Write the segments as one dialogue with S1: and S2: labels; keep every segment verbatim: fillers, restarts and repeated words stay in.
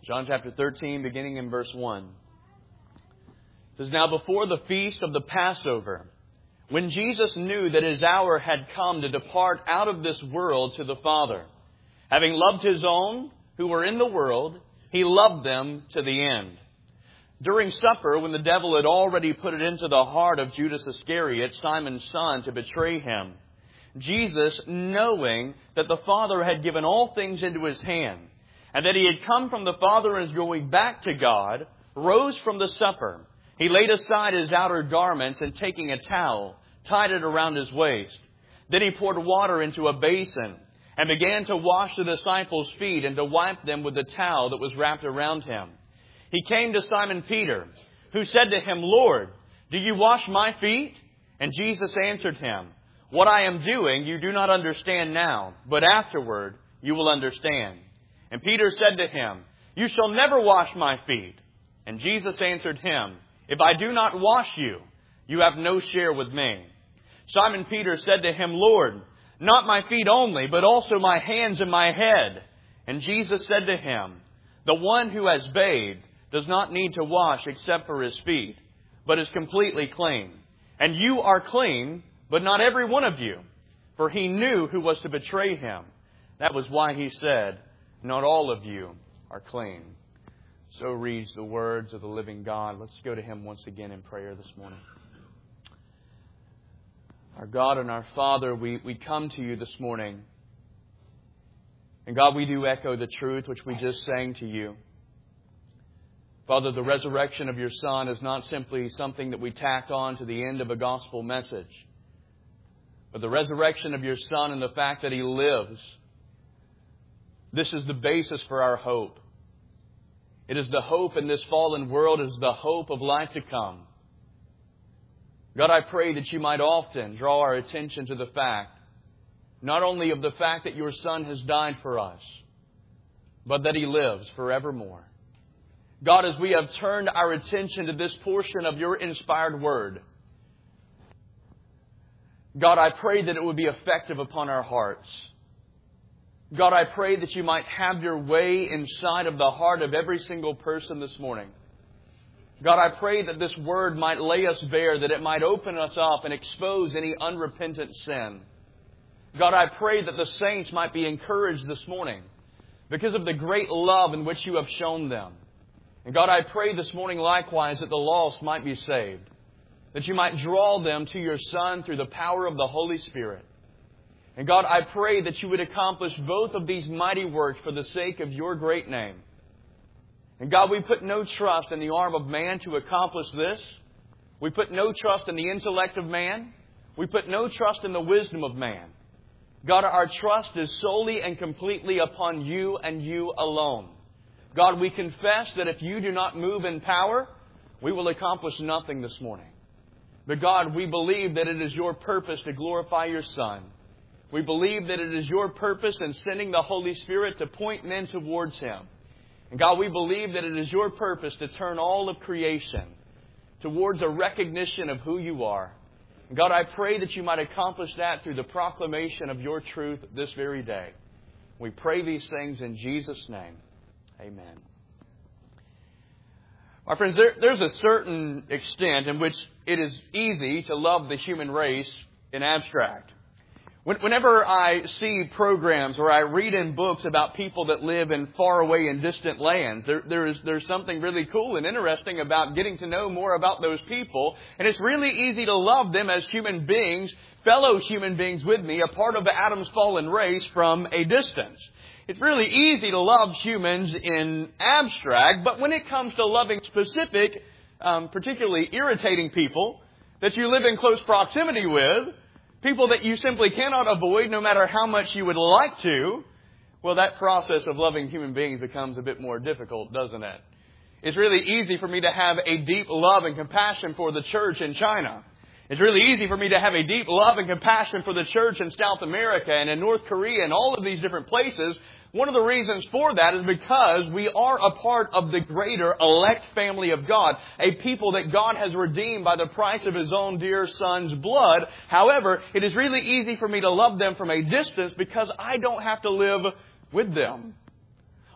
S1: John chapter thirteen, beginning in verse one. It says, "Now before the feast of the Passover, when Jesus knew that His hour had come to depart out of this world to the Father, having loved His own who were in the world, He loved them to the end. During supper, when the devil had already put it into the heart of Judas Iscariot, Simon's son, to betray Him, Jesus, knowing that the Father had given all things into His hand, and that He had come from the Father and is going back to God, rose from the supper. He laid aside His outer garments, and taking a towel, tied it around His waist. Then He poured water into a basin, and began to wash the disciples' feet, and to wipe them with the towel that was wrapped around Him. He came to Simon Peter, who said to Him, 'Lord, do you wash my feet?' And Jesus answered him, 'What I am doing you do not understand now, but afterward you will understand.' And Peter said to Him, 'You shall never wash my feet.' And Jesus answered him, 'If I do not wash you, you have no share with me.' Simon Peter said to Him, 'Lord, not my feet only, but also my hands and my head.' And Jesus said to him, 'The one who has bathed does not need to wash except for his feet, but is completely clean. And you are clean, but not every one of you.' For He knew who was to betray Him. That was why He said, 'Not all of you are clean.'" So reads the words of the living God. Let's go to Him once again in prayer this morning. Our God and our Father, we, we come to You this morning. And God, we do echo the truth which we just sang to You. Father, the resurrection of Your Son is not simply something that we tack on to the end of a gospel message. But the resurrection of Your Son and the fact that He lives, this is the basis for our hope. It is the hope in this fallen world. It is the hope of life to come. God, I pray that You might often draw our attention to the fact, not only of the fact that Your Son has died for us, but that He lives forevermore. God, as we have turned our attention to this portion of Your inspired Word, God, I pray that it would be effective upon our hearts. God, I pray that You might have Your way inside of the heart of every single person this morning. God, I pray that this Word might lay us bare, that it might open us up and expose any unrepentant sin. God, I pray that the saints might be encouraged this morning because of the great love in which You have shown them. And God, I pray this morning likewise that the lost might be saved, that You might draw them to Your Son through the power of the Holy Spirit. And God, I pray that You would accomplish both of these mighty works for the sake of Your great name. And God, we put no trust in the arm of man to accomplish this. We put no trust in the intellect of man. We put no trust in the wisdom of man. God, our trust is solely and completely upon You and You alone. God, we confess that if You do not move in power, we will accomplish nothing this morning. But God, we believe that it is Your purpose to glorify Your Son. We believe that it is Your purpose in sending the Holy Spirit to point men towards Him. And God, we believe that it is Your purpose to turn all of creation towards a recognition of who You are. And God, I pray that You might accomplish that through the proclamation of Your truth this very day. We pray these things in Jesus' name. Amen. My friends, there, there's a certain extent in which it is easy to love the human race in abstract. Whenever I see programs or I read in books about people that live in faraway and distant lands, there, there is, there's something really cool and interesting about getting to know more about those people. And it's really easy to love them as human beings, fellow human beings with me, a part of Adam's fallen race from a distance. It's really easy to love humans in abstract, but when it comes to loving specific, um, particularly irritating people that you live in close proximity with, people that you simply cannot avoid no matter how much you would like to, well, that process of loving human beings becomes a bit more difficult, doesn't it? It's really easy for me to have a deep love and compassion for the church in China. It's really easy for me to have a deep love and compassion for the church in South America and in North Korea and all of these different places. One of the reasons for that is because we are a part of the greater elect family of God, a people that God has redeemed by the price of His own dear Son's blood. However, it is really easy for me to love them from a distance because I don't have to live with them.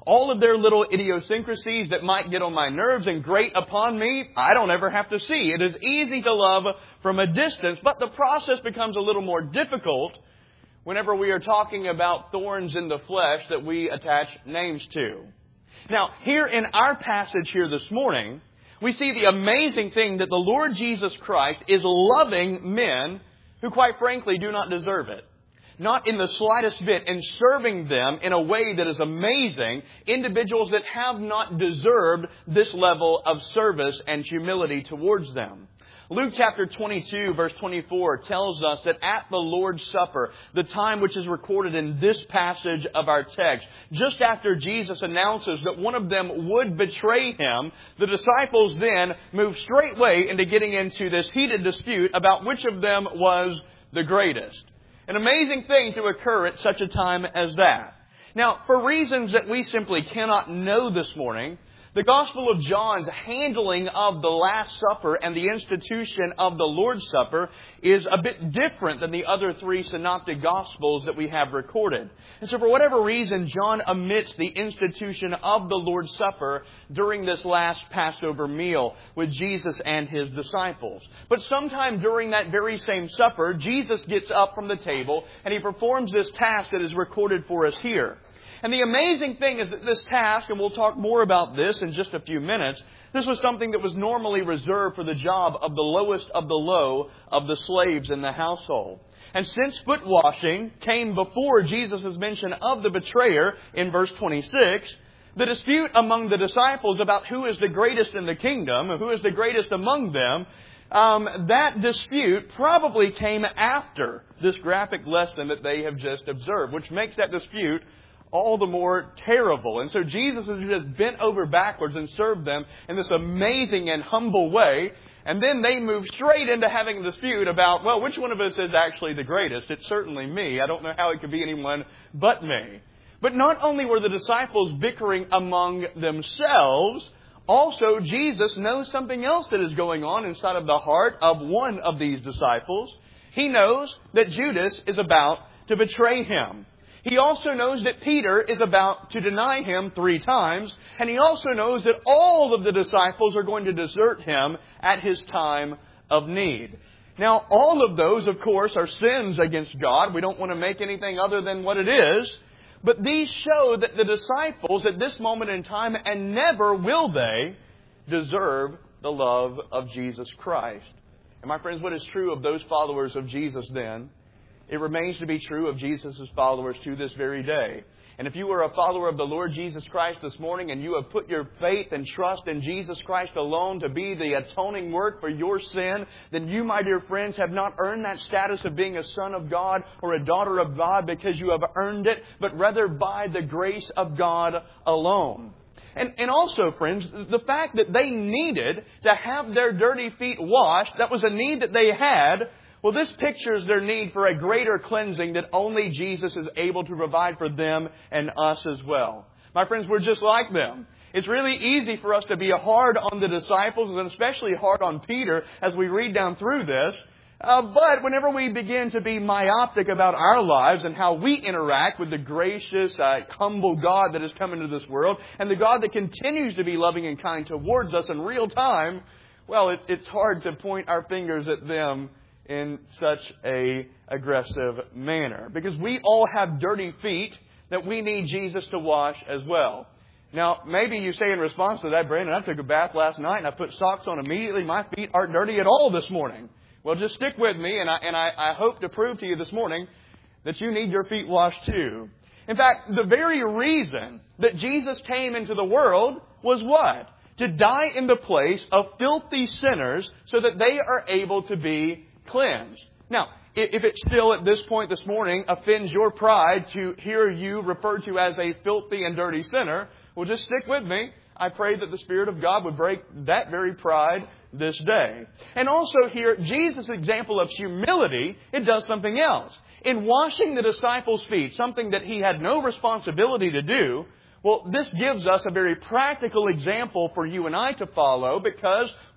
S1: all of their little idiosyncrasies that might get on my nerves and grate upon me, I don't ever have to see. It is easy to love from a distance, but the process becomes a little more difficult whenever we are talking about thorns in the flesh that we attach names to. Now, here in our passage here this morning, we see the amazing thing that the Lord Jesus Christ is loving men who, quite frankly, do not deserve it. Not in the slightest bit, and serving them in a way that is amazing, individuals that have not deserved this level of service and humility towards them. Luke chapter twenty-two, verse twenty-four tells us that at the Lord's Supper, the time which is recorded in this passage of our text, just after Jesus announces that one of them would betray Him, the disciples then move straightway into getting into this heated dispute about which of them was the greatest. An amazing thing to occur at such a time as that. Now, for reasons that we simply cannot know this morning, the Gospel of John's handling of the Last Supper and the institution of the Lord's Supper is a bit different than the other three synoptic Gospels that we have recorded. And so for whatever reason, John omits the institution of the Lord's Supper during this last Passover meal with Jesus and His disciples. But sometime during that very same supper, Jesus gets up from the table and He performs this task that is recorded for us here. And the amazing thing is that this task, and we'll talk more about this in just a few minutes, this was something that was normally reserved for the job of the lowest of the low of the slaves in the household. And since foot washing came before Jesus' mention of the betrayer in verse twenty-six, the dispute among the disciples about who is the greatest in the kingdom, who is the greatest among them, um, that dispute probably came after this graphic lesson that they have just observed, which makes that dispute all the more terrible. And so Jesus has just bent over backwards and served them in this amazing and humble way. And then they move straight into having a dispute about, well, which one of us is actually the greatest? It's certainly me. I don't know how it could be anyone but me. But not only were the disciples bickering among themselves, also Jesus knows something else that is going on inside of the heart of one of these disciples. He knows that Judas is about to betray Him. He also knows that Peter is about to deny Him three times. And He also knows that all of the disciples are going to desert Him at His time of need. Now, all of those, of course, are sins against God. We don't want to make anything other than what it is. But these show that the disciples at this moment in time, and never will they, deserve the love of Jesus Christ. And my friends, what is true of those followers of Jesus then, it remains to be true of Jesus' followers to this very day. And if you are a follower of the Lord Jesus Christ this morning and you have put your faith and trust in Jesus Christ alone to be the atoning work for your sin, then you, my dear friends, have not earned that status of being a son of God or a daughter of God because you have earned it, but rather by the grace of God alone. And, and also, friends, the fact that they needed to have their dirty feet washed, that was a need that they had. Well, this pictures their need for a greater cleansing that only Jesus is able to provide for them and us as well. My friends, we're just like them. It's really easy for us to be hard on the disciples and especially hard on Peter as we read down through this. Uh, but whenever we begin to be myopic about our lives and how we interact with the gracious, uh, humble God that has come into this world and the God that continues to be loving and kind towards us in real time, well, it, it's hard to point our fingers at them in such a aggressive manner. Because we all have dirty feet that we need Jesus to wash as well. Now, maybe you say in response to that, Brandon, I took a bath last night and I put socks on immediately. My feet aren't dirty at all this morning. Well, just stick with me, and I, and I, I hope to prove to you this morning that you need your feet washed too. In fact, the very reason that Jesus came into the world was what? To die in the place of filthy sinners so that they are able to be cleansed. Now, if it still at this point this morning offends your pride to hear you referred to as a filthy and dirty sinner, well, just stick with me. I pray that the Spirit of God would break that very pride this day. And also here, Jesus' example of humility, it does something else. In washing the disciples' feet, something that He had no responsibility to do, well, this gives us a very practical example for you and I to follow because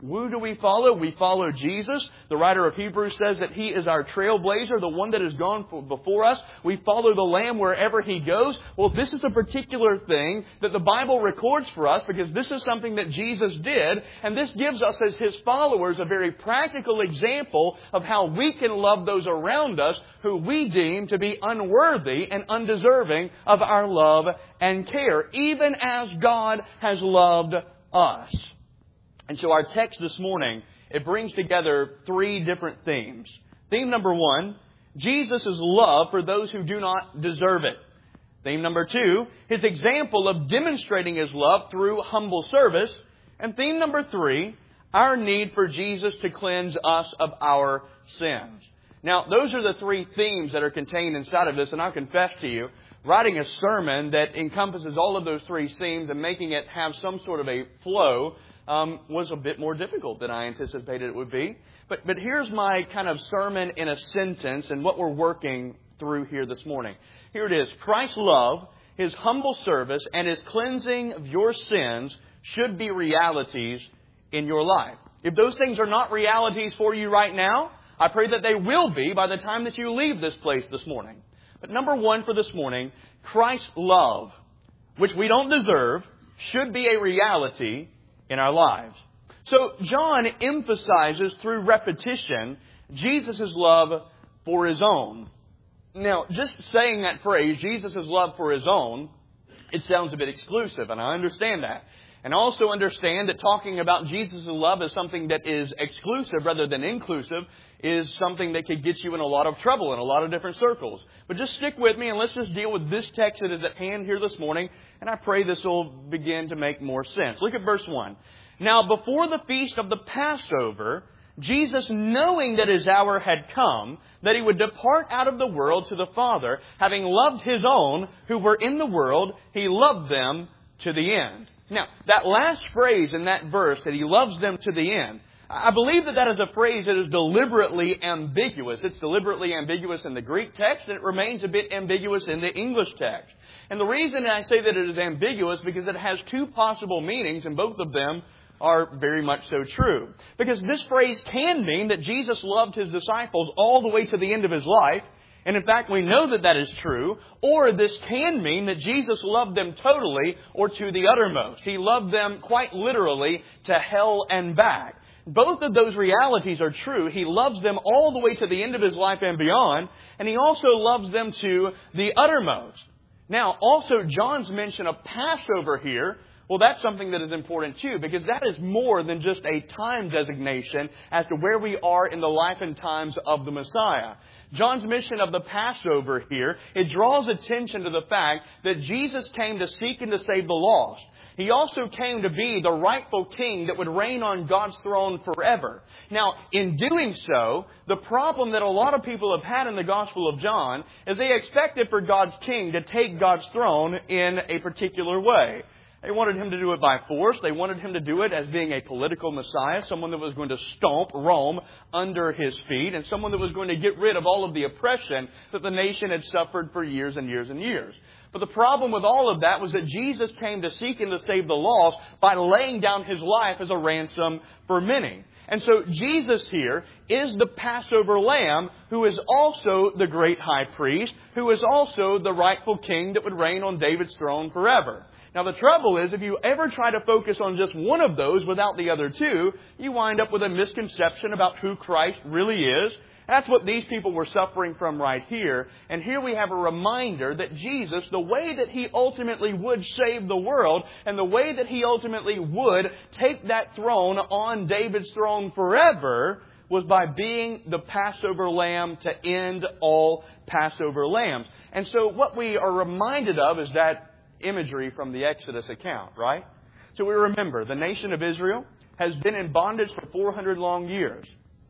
S1: Who do we follow? We follow Jesus. The writer of Hebrews says that He is our trailblazer, the one that has gone before us. We follow the Lamb wherever He goes. Well, this is a particular thing that the Bible records for us because this is something that Jesus did. And this gives us as His followers a very practical example of how we can love those around us who we deem to be unworthy and undeserving of our love and care, even as God has loved us. And so our text this morning, it brings together three different themes. Theme number one, Jesus' love for those who do not deserve it. Theme number two, His example of demonstrating His love through humble service. And theme number three, our need for Jesus to cleanse us of our sins. Now, those are the three themes that are contained inside of this, and I'll confess to you, writing a sermon that encompasses all of those three themes and making it have some sort of a flow Um, was a bit more difficult than I anticipated it would be. But but here's my kind of sermon in a sentence and what we're working through here this morning. Here it is. Christ's love, His humble service, and His cleansing of your sins should be realities in your life. If those things are not realities for you right now, I pray that they will be by the time that you leave this place this morning. But number one for this morning, Christ's love, which we don't deserve, should be a reality in our lives. So John emphasizes through repetition Jesus' love for His own. Now, just saying that phrase, Jesus' love for His own, it sounds a bit exclusive, and I understand that. And I also understand that talking about Jesus' love as something that is exclusive rather than inclusive is something that could get you in a lot of trouble in a lot of different circles. But just stick with me and let's just deal with this text that is at hand here this morning. And I pray this will begin to make more sense. Look at verse one. Now, before the feast of the Passover, Jesus, knowing that His hour had come, that He would depart out of the world to the Father, having loved His own who were in the world, He loved them to the end. Now, that last phrase in that verse, that He loves them to the end, I believe that that is a phrase that is deliberately ambiguous. It's deliberately ambiguous in the Greek text, and it remains a bit ambiguous in the English text. And the reason I say that it is ambiguous because it has two possible meanings, and both of them are very much so true. Because this phrase can mean that Jesus loved His disciples all the way to the end of His life, and in fact, we know that that is true. Or this can mean that Jesus loved them totally or to the uttermost. He loved them quite literally to hell and back. Both of those realities are true. He loves them all the way to the end of His life and beyond. And He also loves them to the uttermost. Now, also John's mention of Passover here, well, that's something that is important too, because that is more than just a time designation as to where we are in the life and times of the Messiah. John's mention of the Passover here, it draws attention to the fact that Jesus came to seek and to save the lost. He also came to be the rightful king that would reign on God's throne forever. Now, in doing so, the problem that a lot of people have had in the Gospel of John is they expected for God's king to take God's throne in a particular way. They wanted Him to do it by force. They wanted Him to do it as being a political Messiah, someone that was going to stomp Rome under His feet, and someone that was going to get rid of all of the oppression that the nation had suffered for years and years and years. But the problem with all of that was that Jesus came to seek and to save the lost by laying down His life as a ransom for many. And so Jesus here is the Passover lamb who is also the great high priest, who is also the rightful king that would reign on David's throne forever. Now the trouble is, if you ever try to focus on just one of those without the other two, you wind up with a misconception about who Christ really is. That's what these people were suffering from right here. And here we have a reminder that Jesus, the way that He ultimately would save the world and the way that He ultimately would take that throne on David's throne forever was by being the Passover lamb to end all Passover lambs. And so what we are reminded of is that imagery from the Exodus account, right? So we remember the nation of Israel has been in bondage for four hundred long years.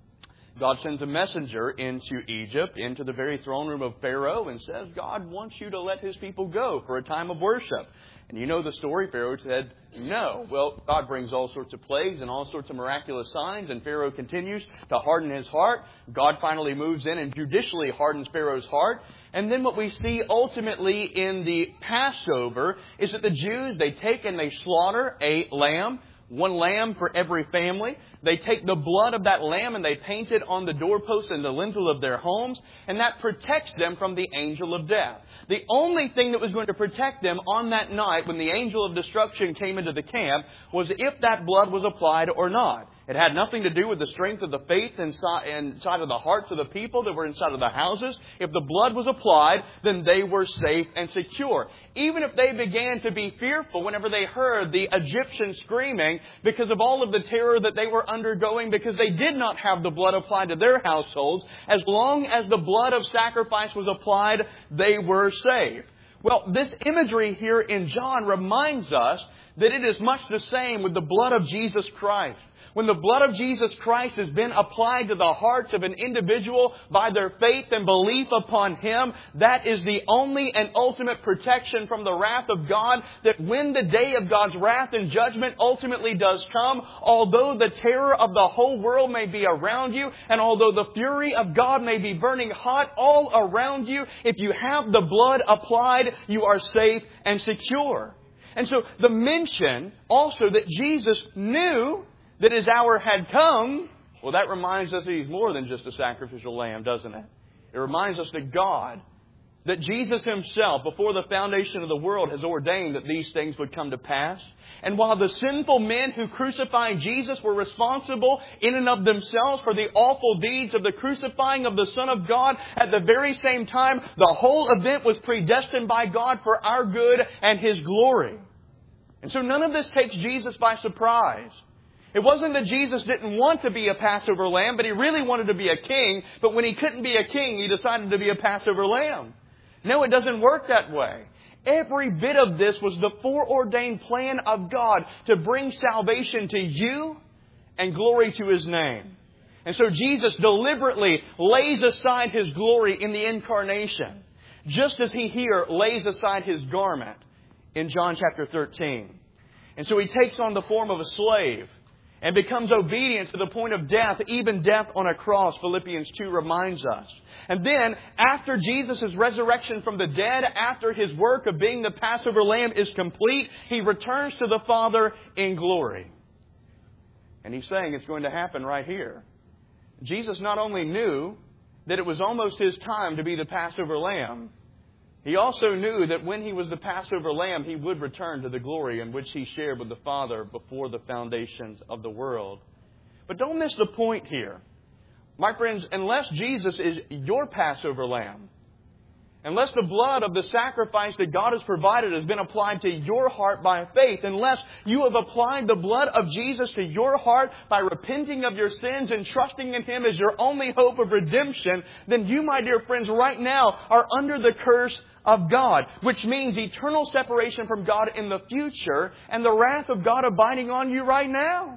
S1: God sends a messenger into Egypt, into the very throne room of Pharaoh, and says, God wants you to let His people go for a time of worship. And you know the story. Pharaoh said, no. Well, God brings all sorts of plagues and all sorts of miraculous signs, and Pharaoh continues to harden his heart. God finally moves in and judicially hardens Pharaoh's heart. And then what we see ultimately in the Passover is that the Jews, they take and they slaughter a lamb, one lamb for every family. They take the blood of that lamb and they paint it on the doorposts and the lintel of their homes, and that protects them from the angel of death. The only thing that was going to protect them on that night when the angel of destruction came into the camp was if that blood was applied or not. It had nothing to do with the strength of the faith inside, inside of the hearts of the people that were inside of the houses. If the blood was applied, then they were safe and secure. Even if they began to be fearful whenever they heard the Egyptians screaming because of all of the terror that they were undergoing because they did not have the blood applied to their households, as long as the blood of sacrifice was applied, they were safe. Well, this imagery here in John reminds us that it is much the same with the blood of Jesus Christ. When the blood of Jesus Christ has been applied to the hearts of an individual by their faith and belief upon Him, that is the only and ultimate protection from the wrath of God, that when the day of God's wrath and judgment ultimately does come, although the terror of the whole world may be around you, and although the fury of God may be burning hot all around you, if you have the blood applied, you are safe and secure. And so the mention also that Jesus knew that His hour had come, well, that reminds us that He's more than just a sacrificial lamb, doesn't it? It reminds us that God, that Jesus Himself, before the foundation of the world, has ordained that these things would come to pass. And while the sinful men who crucified Jesus were responsible in and of themselves for the awful deeds of the crucifying of the Son of God, at the very same time, the whole event was predestined by God for our good and His glory. And so none of this takes Jesus by surprise. It wasn't that Jesus didn't want to be a Passover lamb, but He really wanted to be a king. But when He couldn't be a king, He decided to be a Passover lamb. No, it doesn't work that way. Every bit of this was the foreordained plan of God to bring salvation to you and glory to His name. And so Jesus deliberately lays aside His glory in the incarnation, just as He here lays aside His garment in John chapter thirteen. And so He takes on the form of a slave and becomes obedient to the point of death, even death on a cross, Philippians two reminds us. And then, after Jesus' resurrection from the dead, after His work of being the Passover lamb is complete, He returns to the Father in glory. And He's saying it's going to happen right here. Jesus not only knew that it was almost His time to be the Passover lamb, He also knew that when He was the Passover lamb, He would return to the glory in which He shared with the Father before the foundations of the world. But don't miss the point here. My friends, unless Jesus is your Passover lamb, unless the blood of the sacrifice that God has provided has been applied to your heart by faith, unless you have applied the blood of Jesus to your heart by repenting of your sins and trusting in Him as your only hope of redemption, then you, my dear friends, right now are under the curse of God, which means eternal separation from God in the future and the wrath of God abiding on you right now.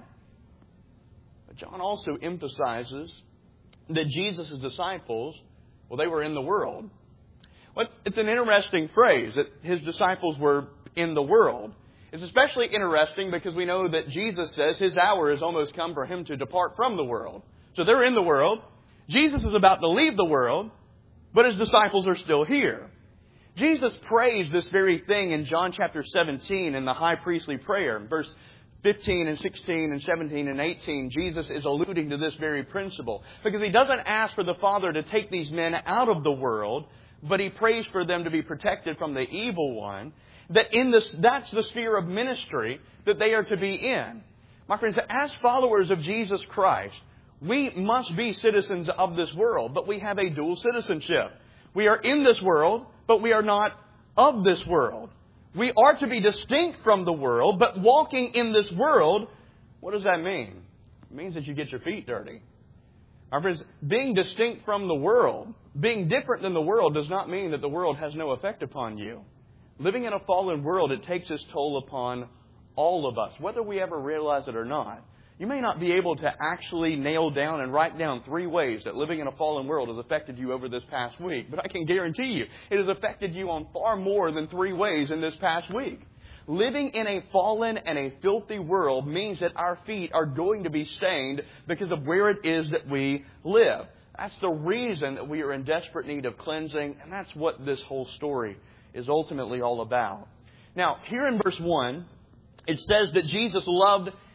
S1: But John also emphasizes that Jesus' disciples, well, they were in the world. Well, it's an interesting phrase that His disciples were in the world. It's especially interesting because we know that Jesus says His hour has almost come for Him to depart from the world. So they're in the world. Jesus is about to leave the world, but His disciples are still here. Jesus prays this very thing in John chapter seventeen in the high priestly prayer. In verse fifteen and sixteen and seventeen and eighteen, Jesus is alluding to this very principle. Because He doesn't ask for the Father to take these men out of the world, but He prays for them to be protected from the evil one. That in this, that's the sphere of ministry that they are to be in. My friends, as followers of Jesus Christ, we must be citizens of this world, but we have a dual citizenship. We are in this world, but we are not of this world. We are to be distinct from the world, but walking in this world, what does that mean? It means that you get your feet dirty. Our friends, being distinct from the world, being different than the world, does not mean that the world has no effect upon you. Living in a fallen world, it takes its toll upon all of us, whether we ever realize it or not. You may not be able to actually nail down and write down three ways that living in a fallen world has affected you over this past week. But I can guarantee you, it has affected you on far more than three ways in this past week. Living in a fallen and a filthy world means that our feet are going to be stained because of where it is that we live. That's the reason that we are in desperate need of cleansing, and that's what this whole story is ultimately all about. Now, here in verse one, it says that Jesus loved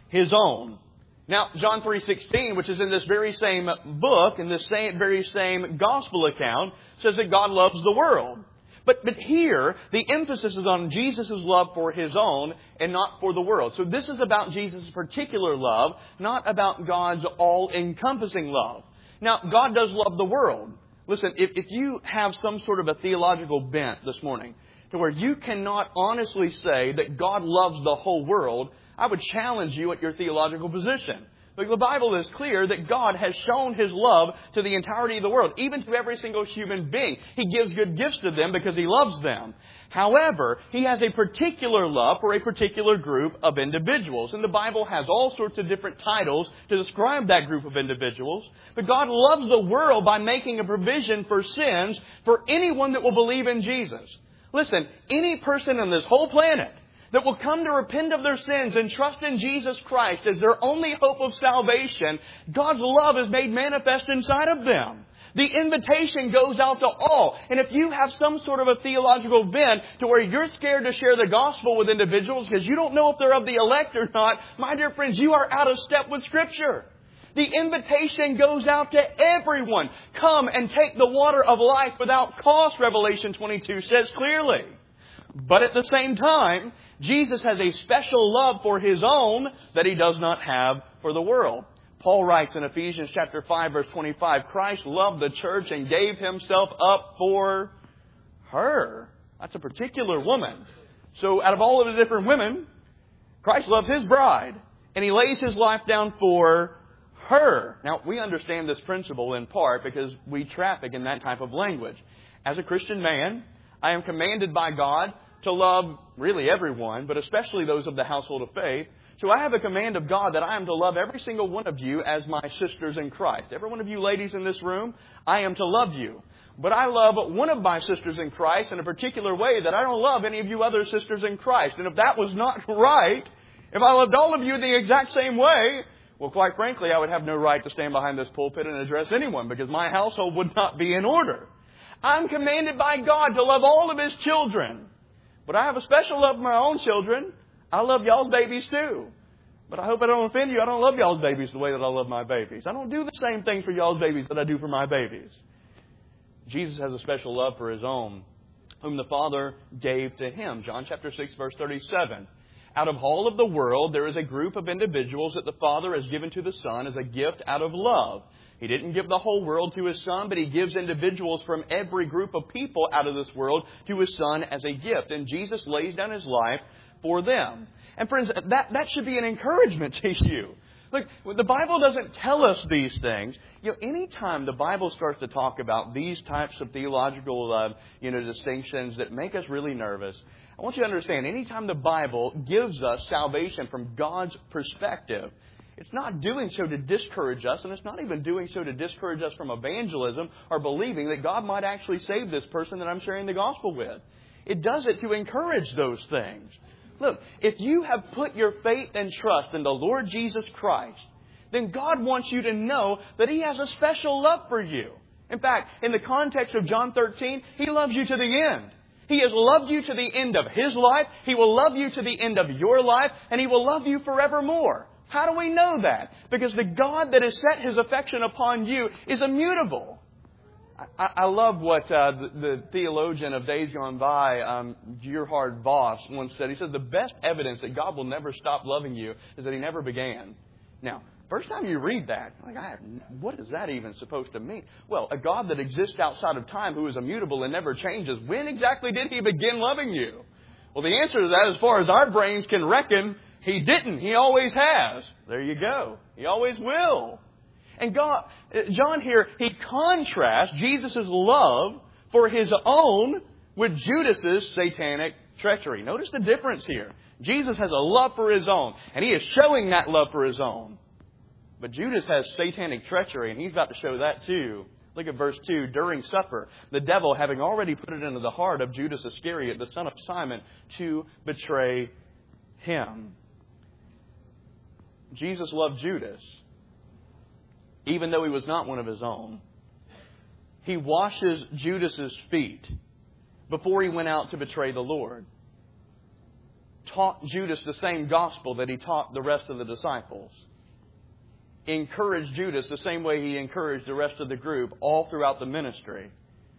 S1: His own. Now, John three sixteen, which is in this very same book, in this same, very same gospel account, says that God loves the world. But, but here, the emphasis is on Jesus' love for His own and not for the world. So this is about Jesus' particular love, not about God's all-encompassing love. Now, God does love the world. Listen, if, if you have some sort of a theological bent this morning, to where you cannot honestly say that God loves the whole world, I would challenge you at your theological position. Because the Bible is clear that God has shown His love to the entirety of the world, even to every single human being. He gives good gifts to them because He loves them. However, He has a particular love for a particular group of individuals. And the Bible has all sorts of different titles to describe that group of individuals. But God loves the world by making a provision for sins for anyone that will believe in Jesus. Listen, any person on this whole planet that will come to repent of their sins and trust in Jesus Christ as their only hope of salvation, God's love is made manifest inside of them. The invitation goes out to all. And if you have some sort of a theological bent to where you're scared to share the gospel with individuals because you don't know if they're of the elect or not, my dear friends, you are out of step with Scripture. The invitation goes out to everyone. Come and take the water of life without cost, Revelation twenty-two says clearly. But at the same time, Jesus has a special love for His own that He does not have for the world. Paul writes in Ephesians chapter five, verse twenty-five, Christ loved the church and gave Himself up for her. That's a particular woman. So out of all of the different women, Christ loves His bride. And He lays His life down for her. Now, we understand this principle in part because we traffic in that type of language. As a Christian man, I am commanded by God to love really everyone, but especially those of the household of faith. So I have a command of God that I am to love every single one of you as my sisters in Christ. Every one of you ladies in this room, I am to love you. But I love one of my sisters in Christ in a particular way that I don't love any of you other sisters in Christ. And if that was not right, if I loved all of you the exact same way, well, quite frankly, I would have no right to stand behind this pulpit and address anyone because my household would not be in order. I'm commanded by God to love all of His children. But I have a special love for my own children. I love y'all's babies too. But I hope I don't offend you. I don't love y'all's babies the way that I love my babies. I don't do the same things for y'all's babies that I do for my babies. Jesus has a special love for His own, whom the Father gave to Him. John chapter six, verse thirty-seven. Out of all of the world, there is a group of individuals that the Father has given to the Son as a gift out of love. He didn't give the whole world to His Son, but He gives individuals from every group of people out of this world to His Son as a gift. And Jesus lays down His life for them. And friends, that, that should be an encouragement to you. Look, the Bible doesn't tell us these things. You know, anytime the Bible starts to talk about these types of theological, uh, you know, distinctions that make us really nervous, I want you to understand, anytime the Bible gives us salvation from God's perspective, it's not doing so to discourage us, and it's not even doing so to discourage us from evangelism or believing that God might actually save this person that I'm sharing the gospel with. It does it to encourage those things. Look, if you have put your faith and trust in the Lord Jesus Christ, then God wants you to know that He has a special love for you. In fact, in the context of John thirteen, He loves you to the end. He has loved you to the end of His life. He will love you to the end of your life, and He will love you forevermore. How do we know that? Because the God that has set His affection upon you is immutable. I, I love what uh, the, the theologian of days gone by, um, Gerhard Voss, once said. He said, the best evidence that God will never stop loving you is that He never began. Now, first time you read that, like, I have, what is that even supposed to mean? Well, a God that exists outside of time, who is immutable and never changes, when exactly did He begin loving you? Well, the answer to that, as far as our brains can reckon, He didn't. He always has. There you go. He always will. And God, John here, he contrasts Jesus' love for His own with Judas's satanic treachery. Notice the difference here. Jesus has a love for His own, and He is showing that love for His own. But Judas has satanic treachery, and he's about to show that too. Look at verse two. During supper, the devil, having already put it into the heart of Judas Iscariot, the son of Simon, to betray Him. Jesus loved Judas, even though he was not one of His own. He washes Judas's feet before he went out to betray the Lord. taught Judas the same gospel that He taught the rest of the disciples. Encouraged Judas the same way He encouraged the rest of the group all throughout the ministry.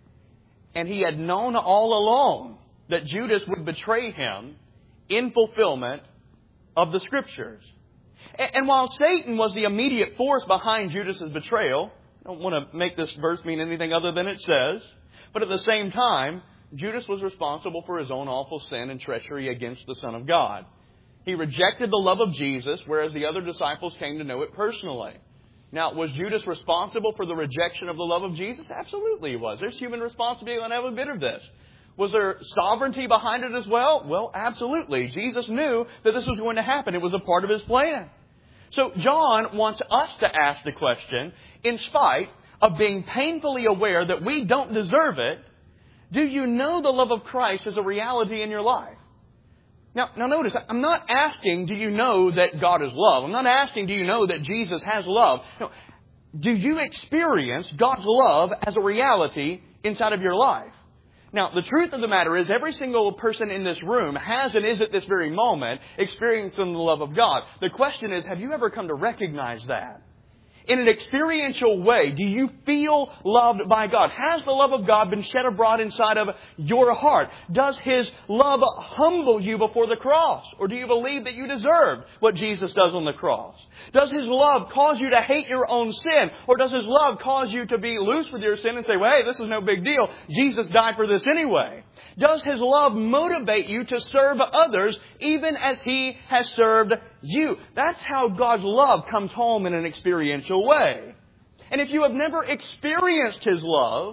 S1: And He had known all along that Judas would betray Him in fulfillment of the Scriptures. And while Satan was the immediate force behind Judas' betrayal, I don't want to make this verse mean anything other than it says, but at the same time, Judas was responsible for his own awful sin and treachery against the Son of God. He rejected the love of Jesus, whereas the other disciples came to know it personally. Now, was Judas responsible for the rejection of the love of Jesus? Absolutely he was. There's human responsibility on every bit of this. Was there sovereignty behind it as well? Well, absolutely. Jesus knew that this was going to happen. It was a part of His plan. So John wants us to ask the question, in spite of being painfully aware that we don't deserve it, do you know the love of Christ as a reality in your life? Now, now notice, I'm not asking, do you know that God is love? I'm not asking, do you know that Jesus has love? No. Do you experience God's love as a reality inside of your life? Now, the truth of the matter is every single person in this room has and is at this very moment experiencing the love of God. The question is, have you ever come to recognize that? In an experiential way, do you feel loved by God? Has the love of God been shed abroad inside of your heart? Does His love humble you before the cross? Or do you believe that you deserve what Jesus does on the cross? Does His love cause you to hate your own sin? Or does His love cause you to be loose with your sin and say, well, hey, this is no big deal. Jesus died for this anyway. Does His love motivate you to serve others even as He has served you? That's how God's love comes home in an experiential way. And if you have never experienced His love,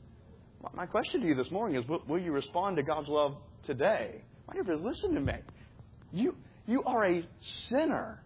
S1: my question to you this morning is, will you respond to God's love today? My dear friends, listen to me. You, you are a sinner.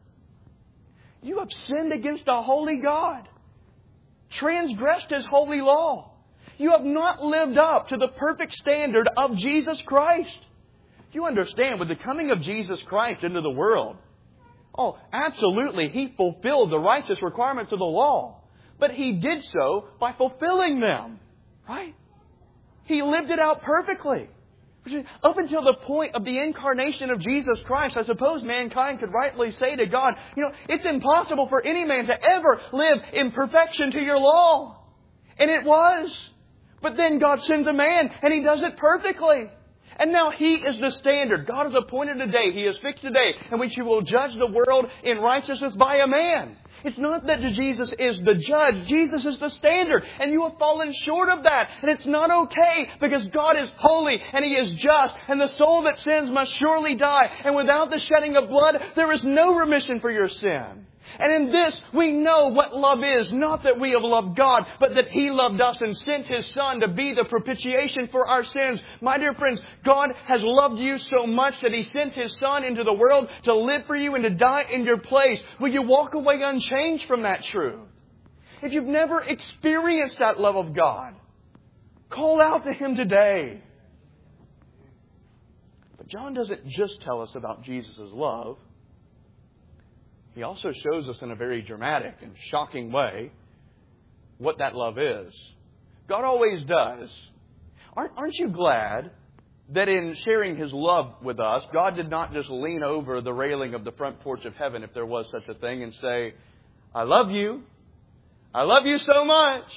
S1: You have sinned against a holy God, transgressed His holy law. You have not lived up to the perfect standard of Jesus Christ. You understand, with the coming of Jesus Christ into the world, oh, absolutely, He fulfilled the righteous requirements of the law. But He did so by fulfilling them. Right? He lived it out perfectly. Up until the point of the incarnation of Jesus Christ, I suppose mankind could rightly say to God, you know, it's impossible for any man to ever live in perfection to your law. And it was. But then God sends a man and He does it perfectly. And now He is the standard. God has appointed a day. He has fixed a day in which He will judge the world in righteousness by a man. It's not that Jesus is the judge. Jesus is the standard. And you have fallen short of that. And it's not okay because God is holy and He is just. And the soul that sins must surely die. And without the shedding of blood, there is no remission for your sin. And in this, we know what love is. Not that we have loved God, but that He loved us and sent His Son to be the propitiation for our sins. My dear friends, God has loved you so much that He sent His Son into the world to live for you and to die in your place. Will you walk away unchanged from that truth? If you've never experienced that love of God, call out to Him today. But John doesn't just tell us about Jesus' love. He also shows us in a very dramatic and shocking way what that love is. God always does. Aren't, aren't you glad that in sharing His love with us, God did not just lean over the railing of the front porch of heaven, if there was such a thing, and say, I love you. I love you so much.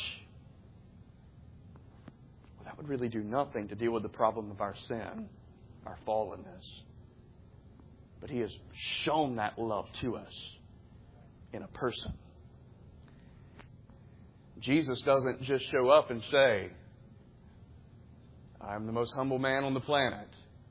S1: Well, that would really do nothing to deal with the problem of our sin, our fallenness. But He has shown that love to us in a person. Jesus doesn't just show up and say, I'm the most humble man on the planet.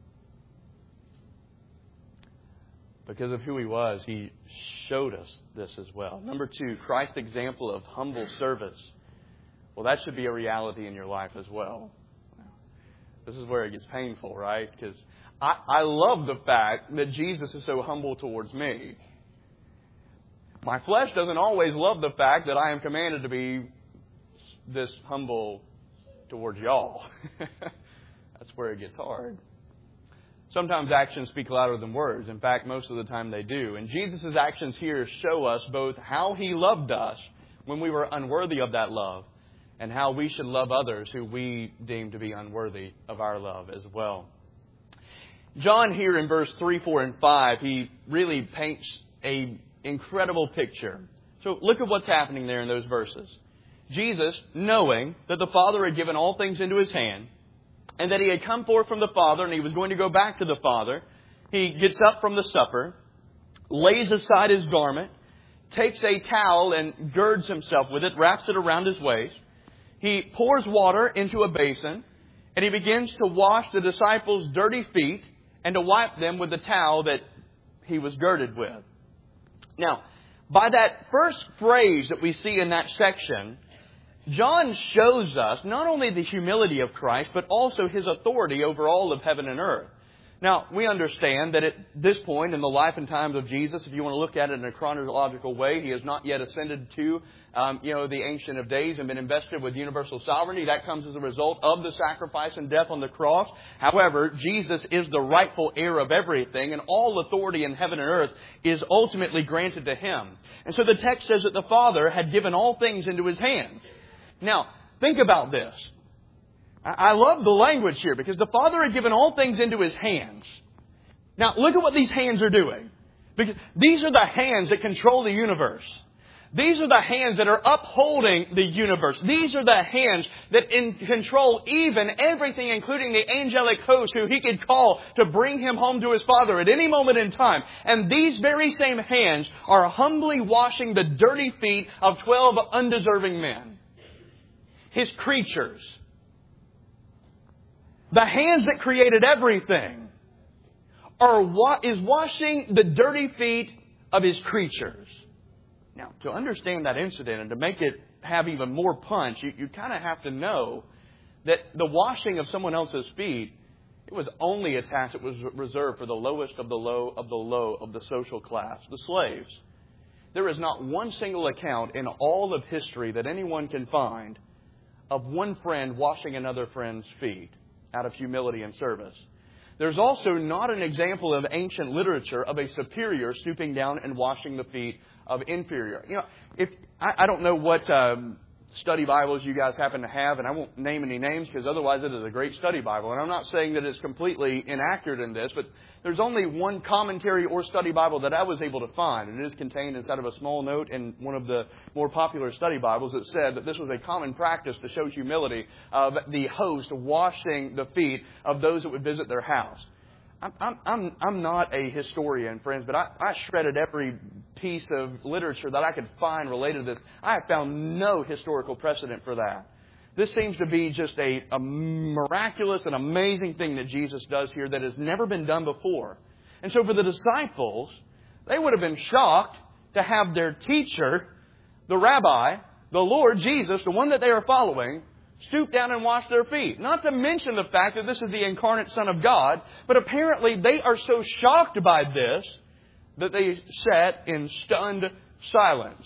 S1: Because of who He was, He showed us this as well. Number two, Christ's example of humble service. Well, that should be a reality in your life as well. This is where it gets painful, right? Because I, I love the fact that Jesus is so humble towards me. My flesh doesn't always love the fact that I am commanded to be this humble towards y'all. That's where it gets hard. Sometimes actions speak louder than words. In fact, most of the time they do. And Jesus' actions here show us both how He loved us when we were unworthy of that love, and how we should love others who we deem to be unworthy of our love as well. John here in verse three, four, and five, he really paints an incredible picture. So look at what's happening there in those verses. Jesus, knowing that the Father had given all things into His hand, and that He had come forth from the Father, and He was going to go back to the Father, He gets up from the supper, lays aside His garment, takes a towel and girds Himself with it, wraps it around His waist. He pours water into a basin, and He begins to wash the disciples' dirty feet and to wipe them with the towel that He was girded with. Now, by that first phrase that we see in that section, John shows us not only the humility of Christ, but also His authority over all of heaven and earth. Now, we understand that at this point in the life and times of Jesus, if you want to look at it in a chronological way, He has not yet ascended to, um, you know, the Ancient of Days and been invested with universal sovereignty. That comes as a result of the sacrifice and death on the cross. However, Jesus is the rightful heir of everything, and all authority in heaven and earth is ultimately granted to Him. And so the text says that the Father had given all things into His hand. Now, think about this. I love the language here because the Father had given all things into His hands. Now, look at what these hands are doing. Because these are the hands that control the universe. These are the hands that are upholding the universe. These are the hands that in control even everything, including the angelic host who He could call to bring Him home to His Father at any moment in time. And these very same hands are humbly washing the dirty feet of twelve undeserving men. His creatures. The hands that created everything are wa- is washing the dirty feet of His creatures. Now, to understand that incident and to make it have even more punch, you, you kind of have to know that the washing of someone else's feet, it was only a task that was reserved for the lowest of the low of the low of the social class, the slaves. There is not one single account in all of history that anyone can find of one friend washing another friend's feet out of humility and service. There's also not an example of ancient literature of a superior stooping down and washing the feet of inferior. You know, if I, I don't know what um, study Bibles you guys happen to have, and I won't name any names because otherwise it is a great study Bible. And I'm not saying that it's completely inaccurate in this, but there's only one commentary or study Bible that I was able to find, and it is contained inside of a small note in one of the more popular study Bibles that said that this was a common practice to show humility of the host washing the feet of those that would visit their house. I'm, I'm, I'm, I'm not a historian, friends, but I, I shredded every piece of literature that I could find related to this. I have found no historical precedent for that. This seems to be just a, a miraculous and amazing thing that Jesus does here that has never been done before. And so for the disciples, they would have been shocked to have their teacher, the rabbi, the Lord Jesus, the one that they are following, stoop down and wash their feet. Not to mention the fact that this is the incarnate Son of God, but apparently they are so shocked by this that they sat in stunned silence.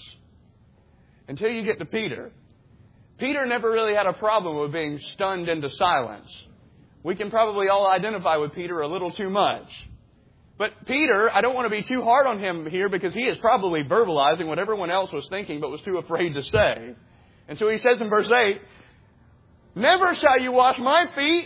S1: Until you get to Peter. Peter never really had a problem with being stunned into silence. We can probably all identify with Peter a little too much. But Peter, I don't want to be too hard on him here because he is probably verbalizing what everyone else was thinking but was too afraid to say. And so he says in verse eight, "Never shall you wash my feet."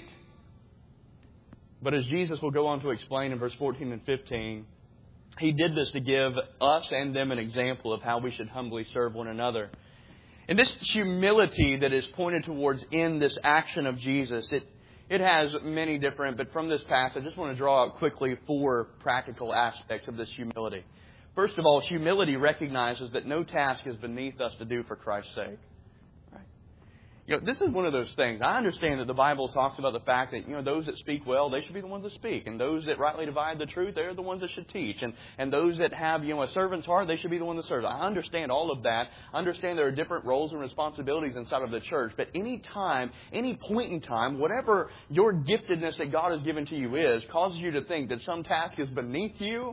S1: But as Jesus will go on to explain in verse fourteen and fifteen, He did this to give us and them an example of how we should humbly serve one another. And this humility that is pointed towards in this action of Jesus, it, it has many different, but from this passage, I just want to draw out quickly four practical aspects of this humility. First of all, humility recognizes that no task is beneath us to do for Christ's sake. You know, this is one of those things. I understand that the Bible talks about the fact that, you know, those that speak well, they should be the ones that speak. And those that rightly divide the truth, they're the ones that should teach. And, and those that have, you know, a servant's heart, they should be the one that serves. I understand all of that. I understand there are different roles and responsibilities inside of the church. But any time, any point in time, whatever your giftedness that God has given to you is, causes you to think that some task is beneath you,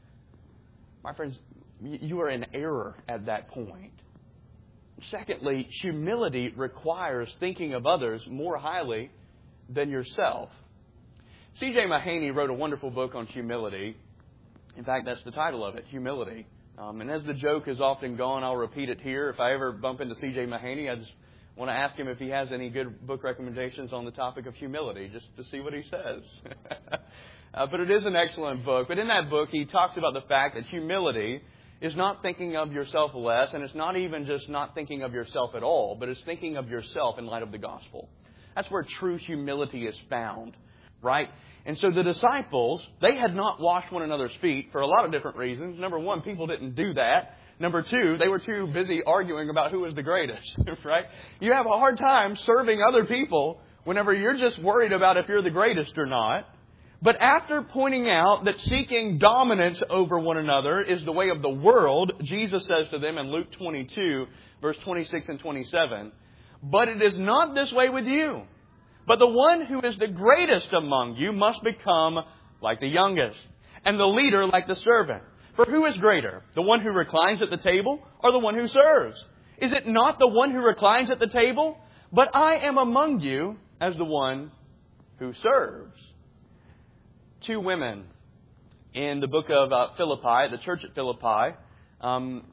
S1: my friends, you are in error at that point. Secondly, humility requires thinking of others more highly than yourself. C J Mahaney wrote a wonderful book on humility. In fact, that's the title of it, Humility. Um, and as the joke has often gone, I'll repeat it here. If I ever bump into C J Mahaney, I just want to ask him if he has any good book recommendations on the topic of humility, just to see what he says. Uh, but it is an excellent book. But in that book, he talks about the fact that humility is not thinking of yourself less, and it's not even just not thinking of yourself at all, but it's thinking of yourself in light of the gospel. That's where true humility is found, right? And so the disciples, they had not washed one another's feet for a lot of different reasons. Number one, people didn't do that. Number two, they were too busy arguing about who was the greatest, right? You have a hard time serving other people whenever you're just worried about if you're the greatest or not. But after pointing out that seeking dominance over one another is the way of the world, Jesus says to them in Luke twenty-two, verse twenty-six and twenty-seven, "But it is not this way with you. But the one who is the greatest among you must become like the youngest, and the leader like the servant. For who is greater, the one who reclines at the table or the one who serves? Is it not the one who reclines at the table? But I am among you as the one who serves." Two women in the book of uh, Philippi, the church at Philippi, um,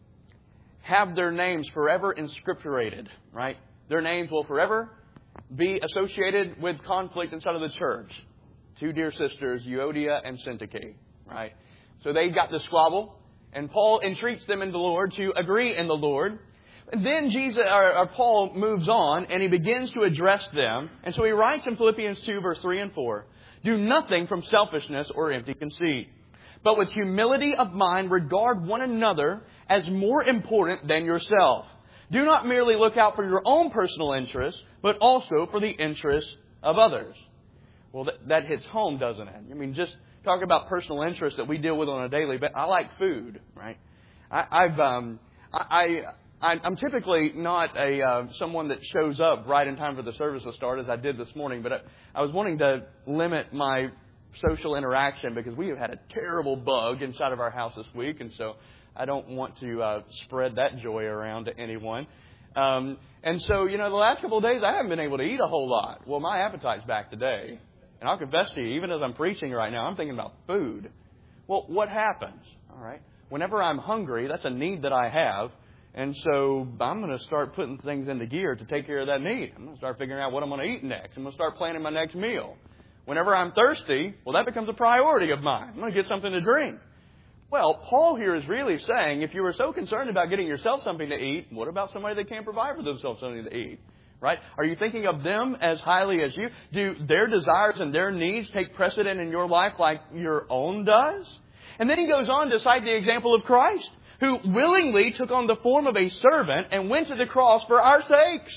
S1: have their names forever inscripturated, right? Their names will forever be associated with conflict inside of the church. Two dear sisters, Euodia and Syntyche, right? So they got the squabble, and Paul entreats them in the Lord to agree in the Lord. And then Jesus, or, or Paul moves on, and he begins to address them. And so he writes in Philippians two, verse three and four, "Do nothing from selfishness or empty conceit, but with humility of mind regard one another as more important than yourself. Do not merely look out for your own personal interests, but also for the interests of others." Well, that, that hits home, doesn't it? I mean, just talk about personal interests that we deal with on a daily basis. I like food, right? I, I've, um, I, I, I'm typically not a uh, someone that shows up right in time for the service to start, as I did this morning. But I, I was wanting to limit my social interaction because we have had a terrible bug inside of our house this week, and so I don't want to uh, spread that joy around to anyone. Um, and so, you know, the last couple of days I haven't been able to eat a whole lot. Well, my appetite's back today. And I'll confess to you, even as I'm preaching right now, I'm thinking about food. Well, what happens? All right. Whenever I'm hungry, that's a need that I have. And so I'm going to start putting things into gear to take care of that need. I'm going to start figuring out what I'm going to eat next. I'm going to start planning my next meal. Whenever I'm thirsty, well, that becomes a priority of mine. I'm going to get something to drink. Well, Paul here is really saying, if you were so concerned about getting yourself something to eat, what about somebody that can't provide for themselves something to eat? Right? Are you thinking of them as highly as you? Do their desires and their needs take precedent in your life like your own does? And then he goes on to cite the example of Christ, who willingly took on the form of a servant and went to the cross for our sakes.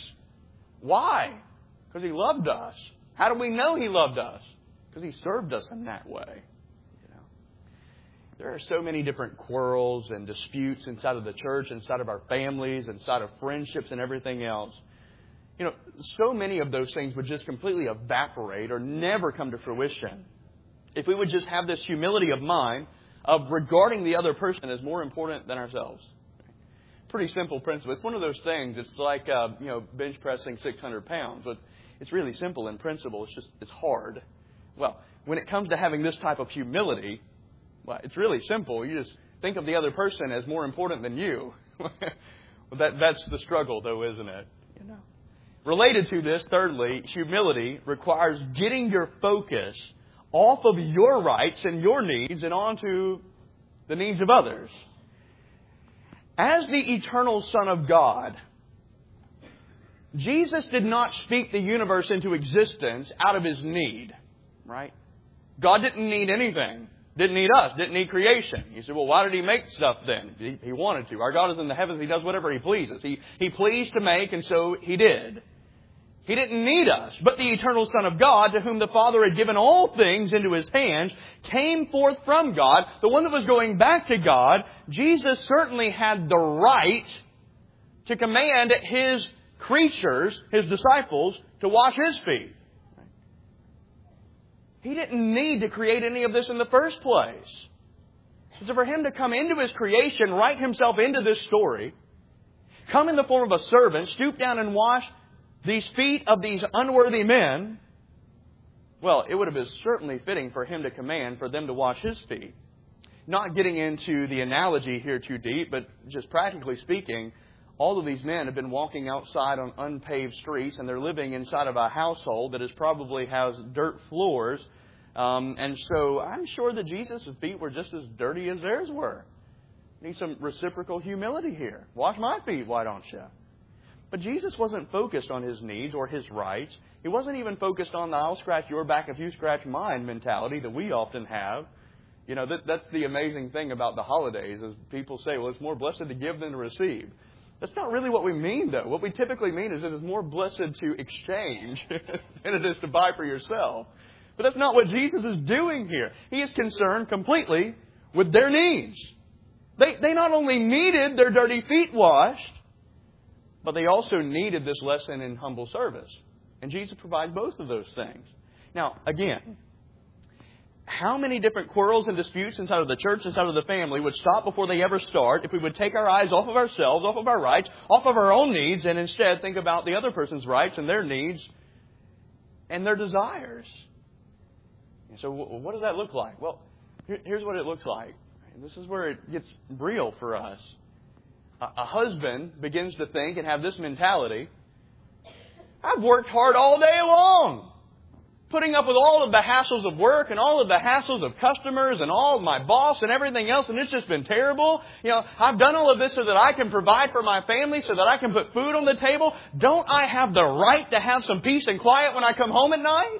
S1: Why? Because He loved us. How do we know He loved us? Because He served us in that way. You know, there are so many different quarrels and disputes inside of the church, inside of our families, inside of friendships and everything else. You know, so many of those things would just completely evaporate or never come to fruition if we would just have this humility of mind of regarding the other person as more important than ourselves. Pretty simple principle. It's one of those things. It's like, uh, you know, bench pressing six hundred pounds. But it's really simple in principle. It's just, it's hard. Well, when it comes to having this type of humility, well, it's really simple. You just think of the other person as more important than you. Well, that, that's the struggle, though, isn't it? You know. Related to this, thirdly, humility requires getting your focus off of your rights and your needs and onto the needs of others. As the eternal Son of God, Jesus did not speak the universe into existence out of His need, right? God didn't need anything. Didn't need us. Didn't need creation. You say, well, why did He make stuff then? He, he wanted to. Our God is in the heavens. He does whatever He pleases. He, he pleased to make, and so He did. He didn't need us. But the eternal Son of God, to whom the Father had given all things into His hands, came forth from God. The one that was going back to God. Jesus certainly had the right to command His creatures, His disciples, to wash His feet. He didn't need to create any of this in the first place. So for Him to come into His creation, write Himself into this story, come in the form of a servant, stoop down and wash these feet of these unworthy men, well, it would have been certainly fitting for Him to command for them to wash His feet. Not getting into the analogy here too deep, but just practically speaking, all of these men have been walking outside on unpaved streets, and they're living inside of a household that has probably has dirt floors Um, and so I'm sure that Jesus' feet were just as dirty as theirs were. Need some reciprocal humility here. Wash my feet, why don't you? But Jesus wasn't focused on His needs or His rights. He wasn't even focused on the I'll scratch your back if you scratch mine mentality that we often have. You know, that, that's the amazing thing about the holidays is people say, well, it's more blessed to give than to receive. That's not really what we mean, though. What we typically mean is it is more blessed to exchange than it is to buy for yourself. But that's not what Jesus is doing here. He is concerned completely with their needs. They, they not only needed their dirty feet washed, but they also needed this lesson in humble service. And Jesus provides both of those things. Now, again, how many different quarrels and disputes inside of the church, inside of the family would stop before they ever start if we would take our eyes off of ourselves, off of our rights, off of our own needs, and instead think about the other person's rights and their needs and their desires? And so what does that look like? Well, here's what it looks like. And this is where it gets real for us. A husband begins to think and have this mentality, I've worked hard all day long, putting up with all of the hassles of work and all of the hassles of customers and all of my boss and everything else, and it's just been terrible. You know, I've done all of this so that I can provide for my family, so that I can put food on the table. Don't I have the right to have some peace and quiet when I come home at night?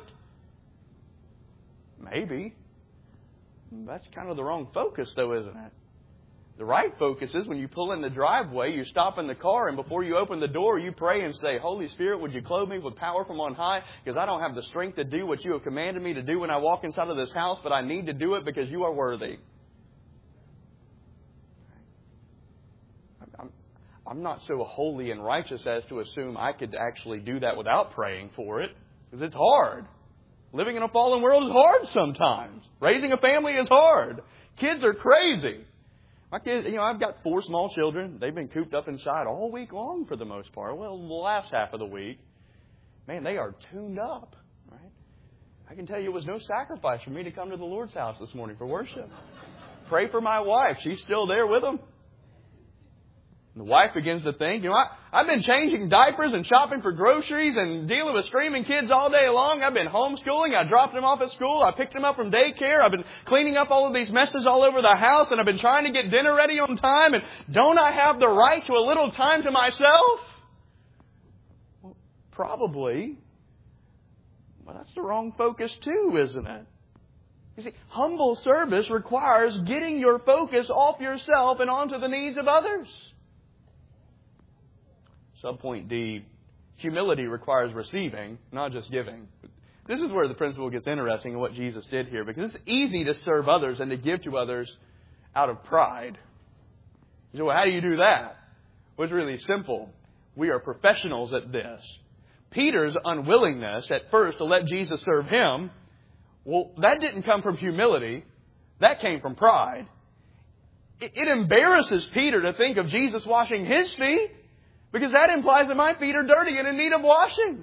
S1: Maybe. That's kind of the wrong focus, though, isn't it? The right focus is when you pull in the driveway, you stop in the car, and before you open the door, you pray and say, Holy Spirit, would you clothe me with power from on high? Because I don't have the strength to do what you have commanded me to do when I walk inside of this house, but I need to do it because you are worthy. I'm, I'm not so holy and righteous as to assume I could actually do that without praying for it, because it's hard. Living in a fallen world is hard sometimes. Raising a family is hard. Kids are crazy. My kids, you know, I've got four small children. They've been cooped up inside all week long for the most part. Well, the last half of the week. Man, they are tuned up, right? I can tell you it was no sacrifice for me to come to the Lord's house this morning for worship. Pray for my wife. She's still there with them. The wife begins to think, you know, I, I've been changing diapers and shopping for groceries and dealing with screaming kids all day long. I've been homeschooling. I dropped them off at school. I picked them up from daycare. I've been cleaning up all of these messes all over the house, and I've been trying to get dinner ready on time. And don't I have the right to a little time to myself? Well, probably. Well, that's the wrong focus too, isn't it? You see, humble service requires getting your focus off yourself and onto the needs of others. Subpoint D, humility requires receiving, not just giving. This is where the principle gets interesting in what Jesus did here, because it's easy to serve others and to give to others out of pride. You say, well, how do you do that? Well, it's really simple. We are professionals at this. Peter's unwillingness at first to let Jesus serve him, well, that didn't come from humility. That came from pride. It, it embarrasses Peter to think of Jesus washing his feet, because that implies that my feet are dirty and in need of washing.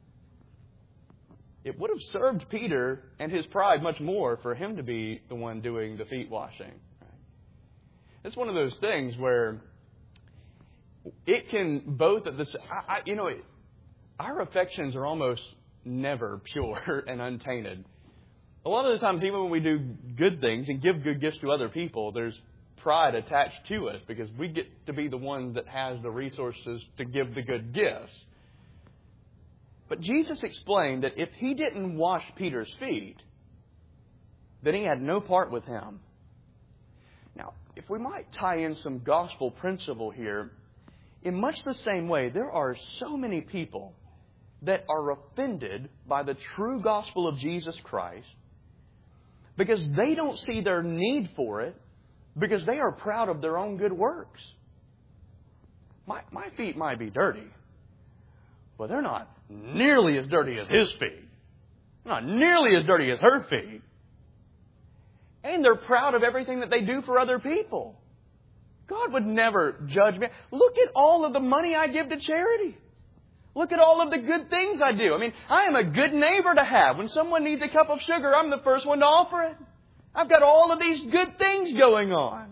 S1: It would have served Peter and his pride much more for him to be the one doing the feet washing. It's one of those things where it can both at the I, I, you know, it, our affections are almost never pure and untainted. A lot of the times, even when we do good things and give good gifts to other people, there's pride attached to us because we get to be the one that has the resources to give the good gifts. But Jesus explained that if He didn't wash Peter's feet, then He had no part with him. Now, if we might tie in some gospel principle here, in much the same way, there are so many people that are offended by the true gospel of Jesus Christ because they don't see their need for it, because they are proud of their own good works. My, my feet might be dirty, but they're not nearly as dirty as His feet. They're not nearly as dirty as her feet. And they're proud of everything that they do for other people. God would never judge me. Look at all of the money I give to charity. Look at all of the good things I do. I mean, I am a good neighbor to have. When someone needs a cup of sugar, I'm the first one to offer it. I've got all of these good things going on.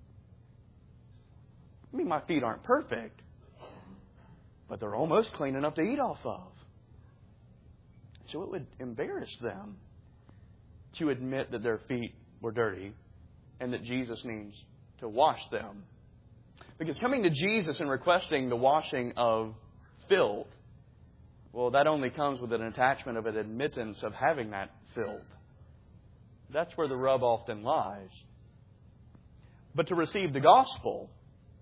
S1: I mean, my feet aren't perfect, but they're almost clean enough to eat off of. So it would embarrass them to admit that their feet were dirty and that Jesus needs to wash them. Because coming to Jesus and requesting the washing of filth, well, that only comes with an attachment of an admittance of having that filth. That's where the rub often lies. But to receive the gospel,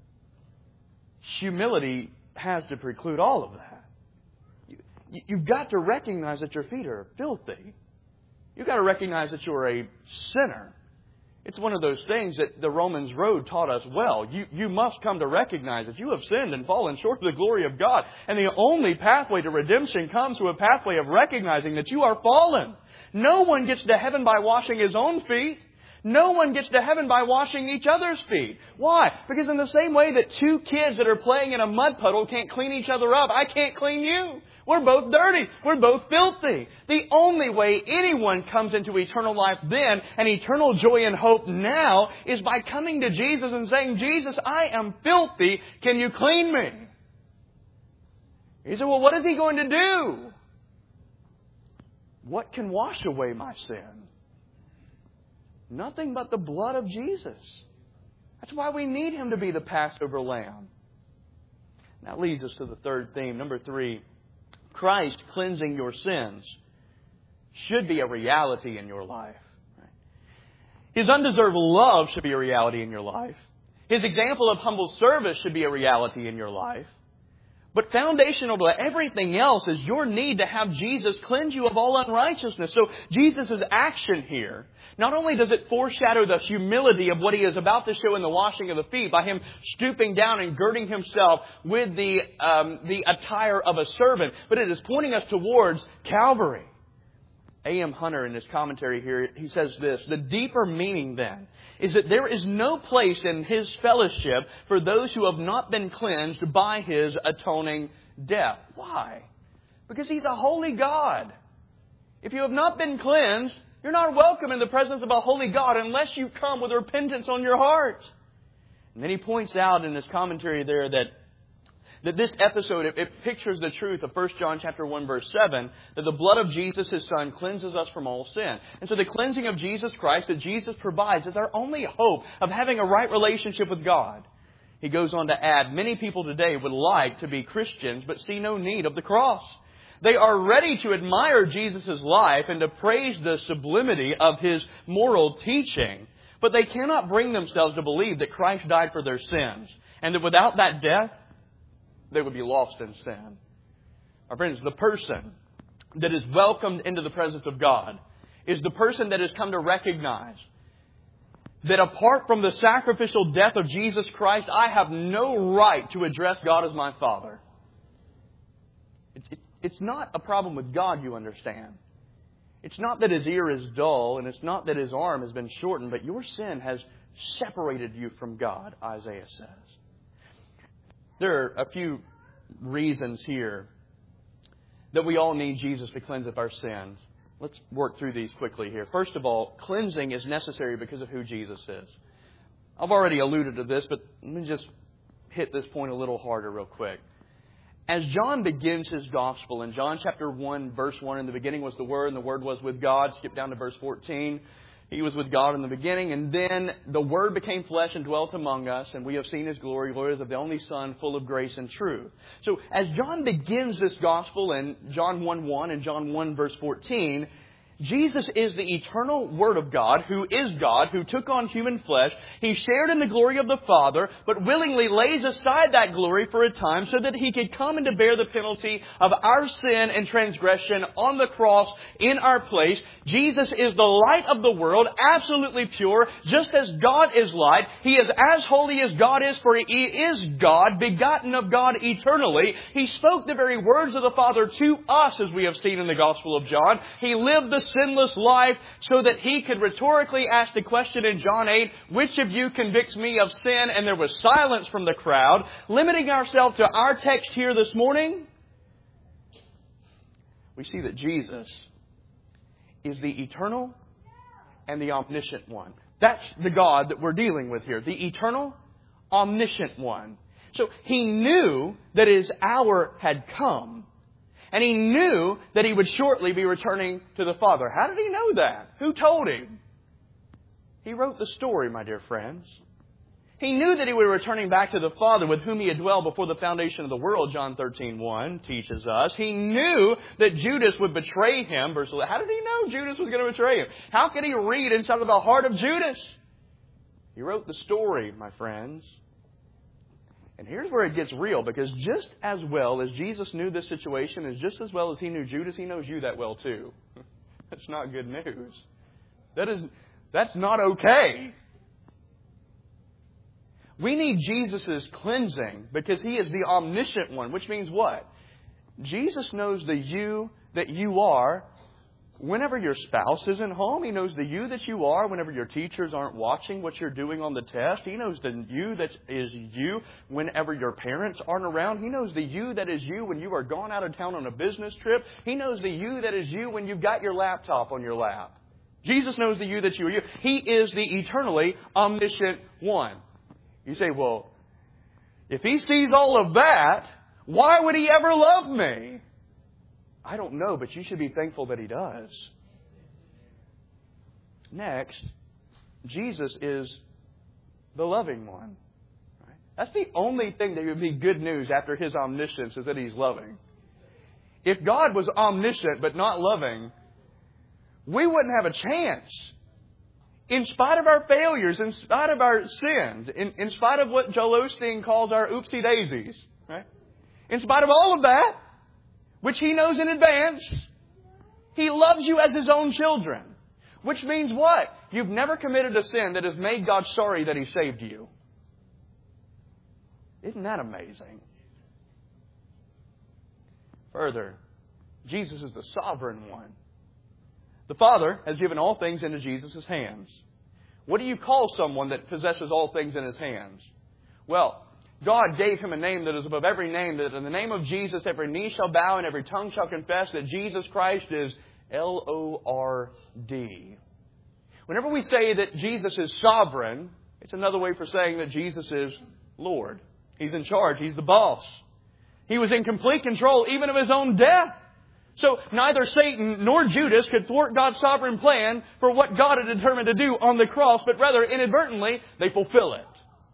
S1: humility has to preclude all of that. You've got to recognize that your feet are filthy. You've got to recognize that you're a sinner. It's one of those things that the Romans road taught us well. You, you must come to recognize that you have sinned and fallen short of the glory of God. And the only pathway to redemption comes through a pathway of recognizing that you are fallen. No one gets to heaven by washing his own feet. No one gets to heaven by washing each other's feet. Why? Because in the same way that two kids that are playing in a mud puddle can't clean each other up, I can't clean you. We're both dirty. We're both filthy. The only way anyone comes into eternal life then and eternal joy and hope now is by coming to Jesus and saying, Jesus, I am filthy. Can you clean me? He said, well, what is He going to do? What can wash away my sin? Nothing but the blood of Jesus. That's why we need Him to be the Passover lamb. That leads us to the third theme. Number three, Christ cleansing your sins should be a reality in your life. His undeserved love should be a reality in your life. His example of humble service should be a reality in your life. But foundational to everything else is your need to have Jesus cleanse you of all unrighteousness. So Jesus' action here, not only does it foreshadow the humility of what He is about to show in the washing of the feet by Him stooping down and girding Himself with the, um, the attire of a servant, but it is pointing us towards Calvary. A M Hunter, in his commentary here, he says this: the deeper meaning then is that there is no place in His fellowship for those who have not been cleansed by His atoning death. Why? Because He's a holy God. If you have not been cleansed, you're not welcome in the presence of a holy God unless you come with repentance on your heart. And then he points out in his commentary there that That this episode, it, it pictures the truth of First John chapter one, verse seven, that the blood of Jesus, His Son, cleanses us from all sin. And so the cleansing of Jesus Christ that Jesus provides is our only hope of having a right relationship with God. He goes on to add, many people today would like to be Christians, but see no need of the cross. They are ready to admire Jesus' life and to praise the sublimity of His moral teaching, but they cannot bring themselves to believe that Christ died for their sins, and that without that death, they would be lost in sin. My friends, the person that is welcomed into the presence of God is the person that has come to recognize that apart from the sacrificial death of Jesus Christ, I have no right to address God as my Father. It, it, it's not a problem with God, you understand. It's not that His ear is dull, and it's not that His arm has been shortened, but your sin has separated you from God, Isaiah says. There are a few reasons here that we all need Jesus to cleanse of our sins. Let's work through these quickly here. First of all, cleansing is necessary because of who Jesus is. I've already alluded to this, but let me just hit this point a little harder real quick. As John begins his gospel in John chapter one, verse one, in the beginning was the Word, and the Word was with God. Skip down to verse fourteen. He was with God in the beginning, and then the Word became flesh and dwelt among us, and we have seen His glory, glory as of the only Son, full of grace and truth. So as John begins this gospel in John one one and John one verse fourteen, Jesus is the eternal Word of God, who is God, who took on human flesh. He shared in the glory of the Father, but willingly lays aside that glory for a time so that He could come and to bear the penalty of our sin and transgression on the cross in our place. Jesus is the light of the world, absolutely pure, just as God is light. He is as holy as God is, for He is God, begotten of God eternally. He spoke the very words of the Father to us, as we have seen in the Gospel of John. He lived the sinless life so that He could rhetorically ask the question in John eight, which of you convicts me of sin? And there was silence from the crowd. Limiting ourselves to our text here this morning, we see that Jesus is the eternal and the omniscient one. That's the God that we're dealing with here. The eternal, omniscient one. So He knew that His hour had come. And he knew that he would shortly be returning to the Father. How did he know that? Who told him? He wrote the story, my dear friends. He knew that he would be returning back to the Father with whom he had dwelled before the foundation of the world, John thirteen one teaches us. He knew that Judas would betray him. Verse eleven. How did he know Judas was going to betray him? How could he read inside of the heart of Judas? He wrote the story, my friends. And here's where it gets real, because just as well as Jesus knew this situation, as just as well as he knew Judas, he knows you that well too. That's not good news. That is, that's not okay. We need Jesus' cleansing because He is the omniscient one, which means what? Jesus knows the you that you are whenever your spouse isn't home. He knows the you that you are whenever your teachers aren't watching what you're doing on the test. He knows the you that is you whenever your parents aren't around. He knows the you that is you when you are gone out of town on a business trip. He knows the you that is you when you've got your laptop on your lap. Jesus knows the you that you are you. He is the eternally omniscient one. You say, well, if He sees all of that, why would He ever love me? I don't know, but you should be thankful that He does. Next, Jesus is the loving one. That's the only thing that would be good news after His omniscience, is that He's loving. If God was omniscient but not loving, we wouldn't have a chance. In spite of our failures, in spite of our sins, in, in spite of what Joel Osteen calls our oopsie daisies, right? In spite of all of that, which He knows in advance, He loves you as His own children. Which means what? You've never committed a sin that has made God sorry that He saved you. Isn't that amazing? Further, Jesus is the sovereign one. The Father has given all things into Jesus' hands. What do you call someone that possesses all things in his hands? Well, God gave Him a name that is above every name, that in the name of Jesus every knee shall bow and every tongue shall confess that Jesus Christ is L O R D. Whenever we say that Jesus is sovereign, it's another way for saying that Jesus is Lord. He's in charge. He's the boss. He was in complete control even of His own death. So neither Satan nor Judas could thwart God's sovereign plan for what God had determined to do on the cross, but rather inadvertently they fulfill it.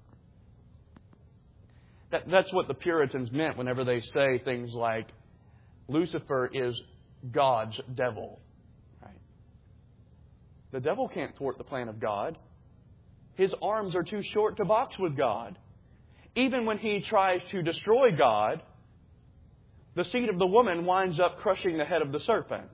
S1: That, that's what the Puritans meant whenever they say things like, Lucifer is God's devil. Right? The devil can't thwart the plan of God. His arms are too short to box with God. Even when he tries to destroy God, the seed of the woman winds up crushing the head of the serpent.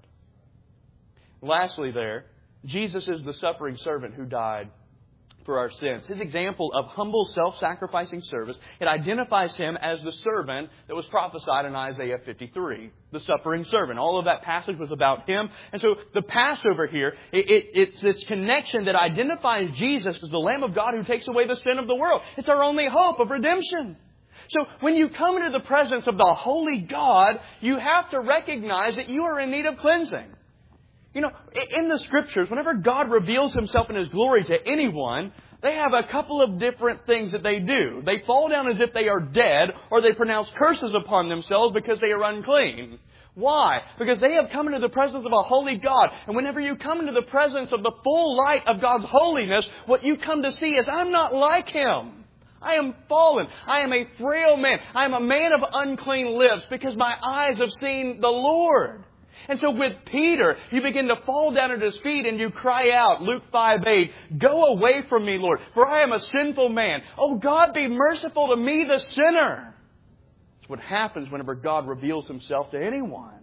S1: Lastly there, Jesus is the suffering servant who died for our sins. His example of humble, self-sacrificing service, it identifies Him as the servant that was prophesied in Isaiah fifty-three. The suffering servant. All of that passage was about Him. And so the Passover here, it, it, it's this connection that identifies Jesus as the Lamb of God who takes away the sin of the world. It's our only hope of redemption. So when you come into the presence of the holy God, you have to recognize that you are in need of cleansing. You know, in the Scriptures, whenever God reveals Himself in His glory to anyone, they have a couple of different things that they do. They fall down as if they are dead, or they pronounce curses upon themselves because they are unclean. Why? Because they have come into the presence of a holy God. And whenever you come into the presence of the full light of God's holiness, what you come to see is, I'm not like Him. I am fallen. I am a frail man. I am a man of unclean lips because my eyes have seen the Lord. And so with Peter, you begin to fall down at His feet and you cry out, Luke five eight, go away from me, Lord, for I am a sinful man. Oh God, be merciful to me, the sinner. That's what happens whenever God reveals Himself to anyone.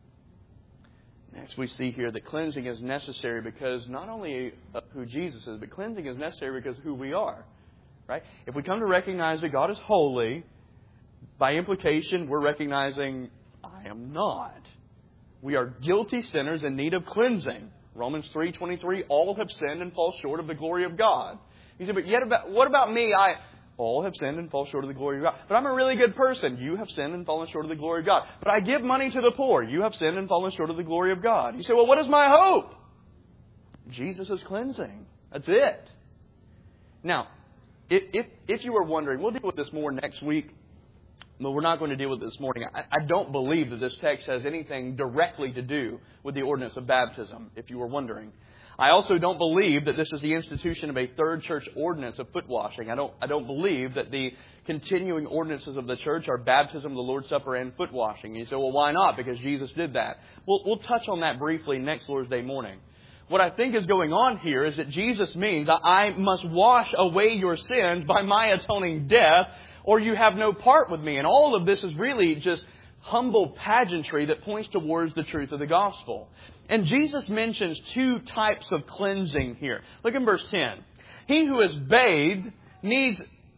S1: Next, we see here that cleansing is necessary because not only of who Jesus is, but cleansing is necessary because of who we are. Right? If we come to recognize that God is holy, by implication, we're recognizing, I am not. We are guilty sinners in need of cleansing. Romans three twenty-three, all have sinned and fall short of the glory of God. You say, but yet about, what about me? I all have sinned and fall short of the glory of God. But I'm a really good person. You have sinned and fallen short of the glory of God. But I give money to the poor. You have sinned and fallen short of the glory of God. You say, well, what is my hope? Jesus is cleansing. That's it. Now, If, if, if you were wondering, we'll deal with this more next week. but we're not going to deal with it this morning. I, I don't believe that this text has anything directly to do with the ordinance of baptism, if you were wondering. I also don't believe that this is the institution of a third church ordinance of foot washing. I don't, I don't believe that the continuing ordinances of the church are baptism, the Lord's Supper, and foot washing. And you say, well, why not? Because Jesus did that. We'll, we'll touch on that briefly next Lord's Day morning. What I think is going on here is that Jesus means that I must wash away your sins by my atoning death, or you have no part with me. And all of this is really just humble pageantry that points towards the truth of the gospel. And Jesus mentions two types of cleansing here. Look in verse ten. He who is bathed needs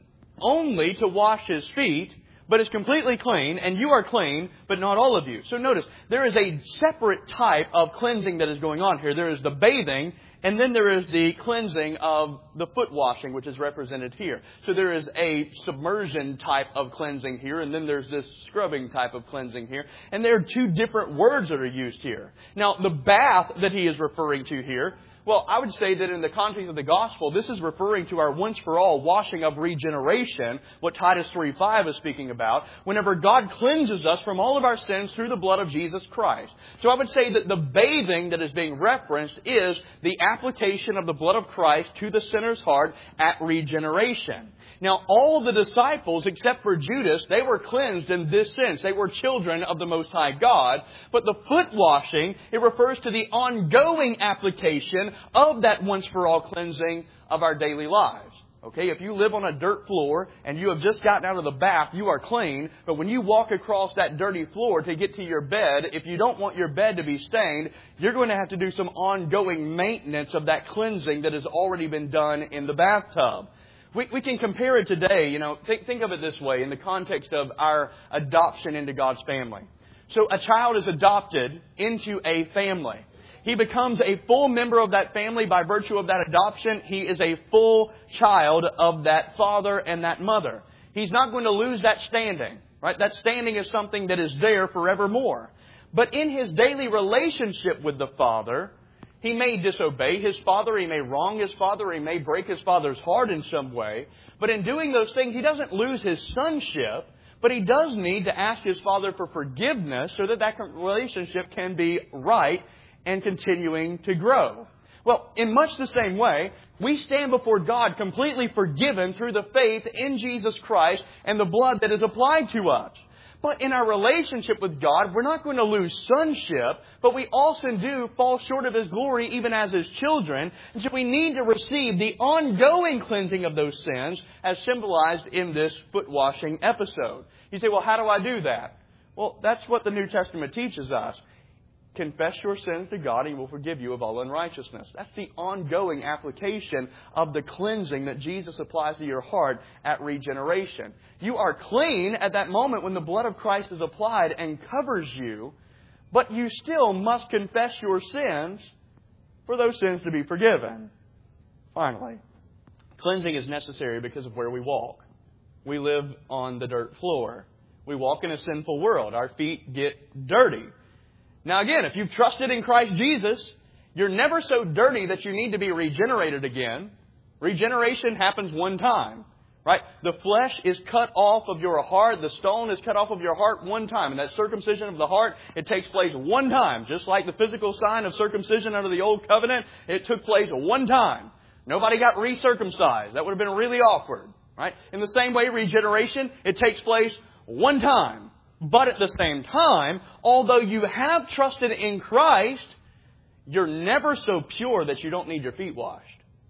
S1: only to wash his feet, but is completely clean, and you are clean, but not all of you. So notice, there is a separate type of cleansing that is going on here. There is the bathing, and then there is the cleansing of the foot washing, which is represented here. So there is a submersion type of cleansing here, and then there's this scrubbing type of cleansing here. And there are two different words that are used here. Now, the bath that he is referring to here, well, I would say that in the context of the gospel, this is referring to our once-for-all washing of regeneration, what Titus three five is speaking about, whenever God cleanses us from all of our sins through the blood of Jesus Christ. So I would say that the bathing that is being referenced is the application of the blood of Christ to the sinner's heart at regeneration. Now, all the disciples, except for Judas, they were cleansed in this sense. They were children of the Most High God. But the foot washing, it refers to the ongoing application of that once-for-all cleansing of our daily lives. Okay, if you live on a dirt floor and you have just gotten out of the bath, you are clean. But when you walk across that dirty floor to get to your bed, if you don't want your bed to be stained, you're going to have to do some ongoing maintenance of that cleansing that has already been done in the bathtub. We, we can compare it today, you know, think, think of it this way in the context of our adoption into God's family. So a child is adopted into a family. He becomes a full member of that family by virtue of that adoption. He is a full child of that father and that mother. He's not going to lose that standing, right? That standing is something that is there forevermore. But in his daily relationship with the father, he may disobey his father, he may wrong his father, he may break his father's heart in some way. But in doing those things, he doesn't lose his sonship, but he does need to ask his father for forgiveness so that that relationship can be right and continuing to grow. Well, in much the same way, we stand before God completely forgiven through the faith in Jesus Christ and the blood that is applied to us. But in our relationship with God, we're not going to lose sonship, but we also do fall short of His glory even as His children. And so we need to receive the ongoing cleansing of those sins as symbolized in this foot washing episode. You say, well, how do I do that? Well, that's what the New Testament teaches us. Confess your sins to God, and He will forgive you of all unrighteousness. That's the ongoing application of the cleansing that Jesus applies to your heart at regeneration. You are clean at that moment when the blood of Christ is applied and covers you, but you still must confess your sins for those sins to be forgiven. Finally, cleansing is necessary because of where we walk. We live on the dirt floor. We walk in a sinful world. Our feet get dirty. Now again, if you've trusted in Christ Jesus, you're never so dirty that you need to be regenerated again. Regeneration happens one time, right? The flesh is cut off of your heart. The stone is cut off of your heart one time. And that circumcision of the heart, it takes place one time. Just like the physical sign of circumcision under the Old Covenant, it took place one time. Nobody got recircumcised. That would have been really awkward, right? In the same way, regeneration, it takes place one time. But at the same time, although you have trusted in Christ, you're never so pure that you don't need your feet washed.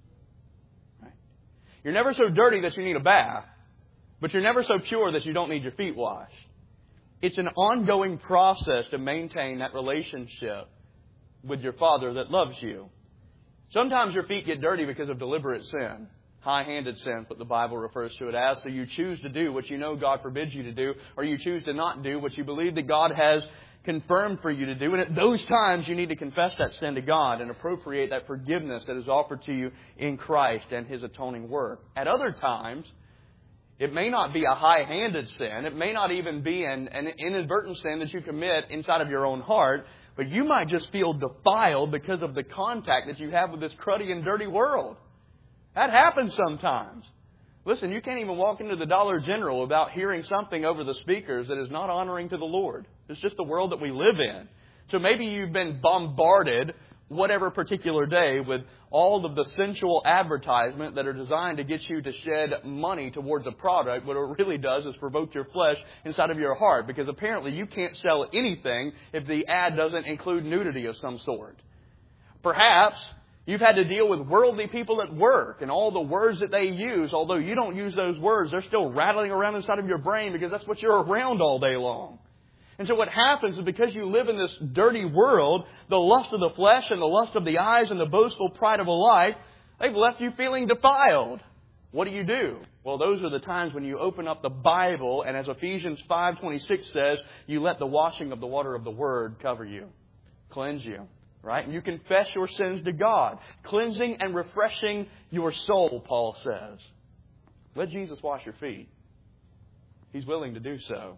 S1: Right? You're never so dirty that you need a bath, but you're never so pure that you don't need your feet washed. It's an ongoing process to maintain that relationship with your Father that loves you. Sometimes your feet get dirty because of deliberate sin. High-handed sin, what the Bible refers to it as. So you choose to do what you know God forbids you to do, or you choose to not do what you believe that God has confirmed for you to do. And at those times, you need to confess that sin to God and appropriate that forgiveness that is offered to you in Christ and His atoning work. At other times, it may not be a high-handed sin. It may not even be an, an inadvertent sin that you commit inside of your own heart, but you might just feel defiled because of the contact that you have with this cruddy and dirty world. That happens sometimes. Listen, you can't even walk into the Dollar General without hearing something over the speakers that is not honoring to the Lord. It's just the world that we live in. So maybe you've been bombarded, whatever particular day, with all of the sensual advertisement that are designed to get you to shed money towards a product. What it really does is provoke your flesh inside of your heart, because apparently you can't sell anything if the ad doesn't include nudity of some sort. Perhaps you've had to deal with worldly people at work and all the words that they use. Although you don't use those words, they're still rattling around inside of your brain because that's what you're around all day long. And so what happens is, because you live in this dirty world, the lust of the flesh and the lust of the eyes and the boastful pride of a life, they've left you feeling defiled. What do you do? Well, those are the times when you open up the Bible, and as Ephesians five twenty-six says, you let the washing of the water of the Word cover you, cleanse you. Right? And you confess your sins to God, cleansing and refreshing your soul, Paul says. Let Jesus wash your feet. He's willing to do so.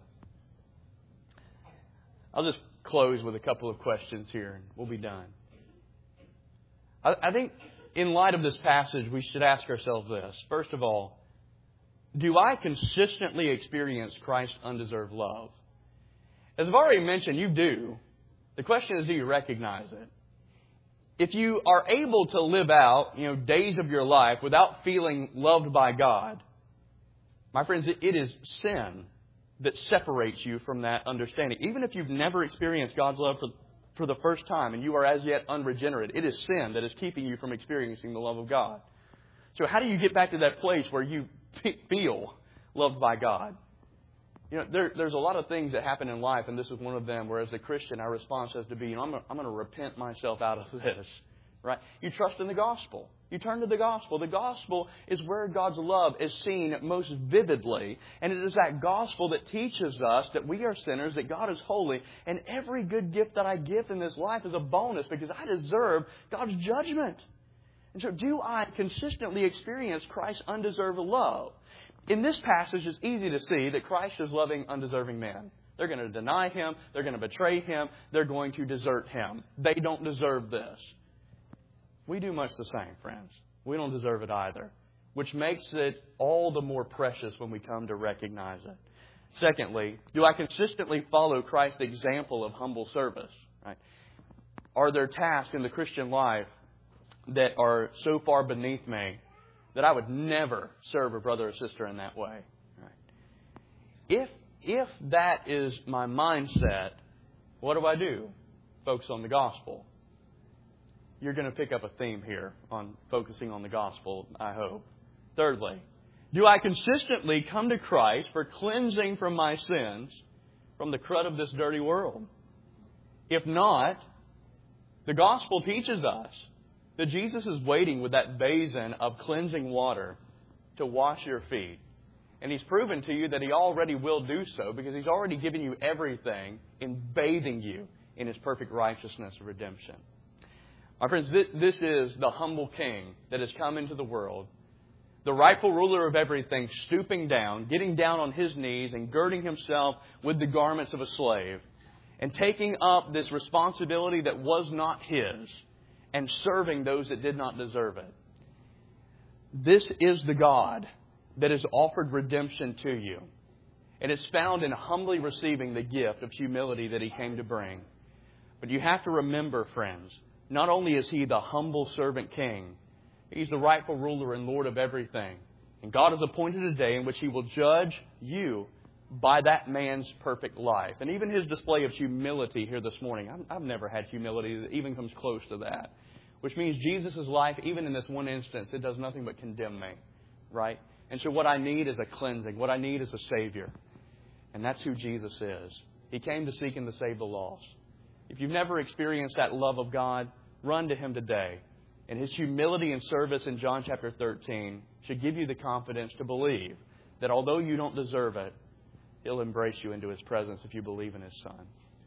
S1: I'll just close with a couple of questions here and we'll be done. I, I think in light of this passage, we should ask ourselves this. First of all, do I consistently experience Christ's undeserved love? As I've already mentioned, you do. The question is, do you recognize it? If you are able to live out, you know, days of your life without feeling loved by God, my friends, it is sin that separates you from that understanding. Even if you've never experienced God's love for, for the first time and you are as yet unregenerate, it is sin that is keeping you from experiencing the love of God. So how do you get back to that place where you feel loved by God? You know, there, there's a lot of things that happen in life, and this is one of them, where as a Christian, our response has to be, you know, I'm going I'm going to repent myself out of this. Right? You trust in the gospel. You turn to the gospel. The gospel is where God's love is seen most vividly. And it is that gospel that teaches us that we are sinners, that God is holy, and every good gift that I give in this life is a bonus because I deserve God's judgment. And so do I consistently experience Christ's undeserved love? In this passage, it's easy to see that Christ is loving undeserving men. They're going to deny Him. They're going to betray Him. They're going to desert Him. They don't deserve this. We do much the same, friends. We don't deserve it either, which makes it all the more precious when we come to recognize it. Secondly, do I consistently follow Christ's example of humble service? Right? Are there tasks in the Christian life that are so far beneath me that I would never serve a brother or sister in that way? Right? If if that is my mindset, what do I do? Focus on the gospel. You're going to pick up a theme here on focusing on the gospel, I hope. Thirdly, do I consistently come to Christ for cleansing from my sins from the crud of this dirty world? If not, the gospel teaches us that Jesus is waiting with that basin of cleansing water to wash your feet. And He's proven to you that He already will do so because He's already given you everything in bathing you in His perfect righteousness of redemption. My friends, this is the humble King that has come into the world, the rightful ruler of everything, stooping down, getting down on His knees and girding Himself with the garments of a slave and taking up this responsibility that was not His and serving those that did not deserve it. This is the God that has offered redemption to you. And it's found in humbly receiving the gift of humility that He came to bring. But you have to remember, friends, not only is He the humble servant king, He's the rightful ruler and Lord of everything. And God has appointed a day in which He will judge you by that man's perfect life. And even His display of humility here this morning, I've never had humility that even comes close to that. Which means Jesus' life, even in this one instance, it does nothing but condemn me. Right? And so what I need is a cleansing. What I need is a Savior. And that's who Jesus is. He came to seek and to save the lost. If you've never experienced that love of God, run to Him today. And His humility and service in John chapter thirteen should give you the confidence to believe that although you don't deserve it, He'll embrace you into His presence if you believe in His Son.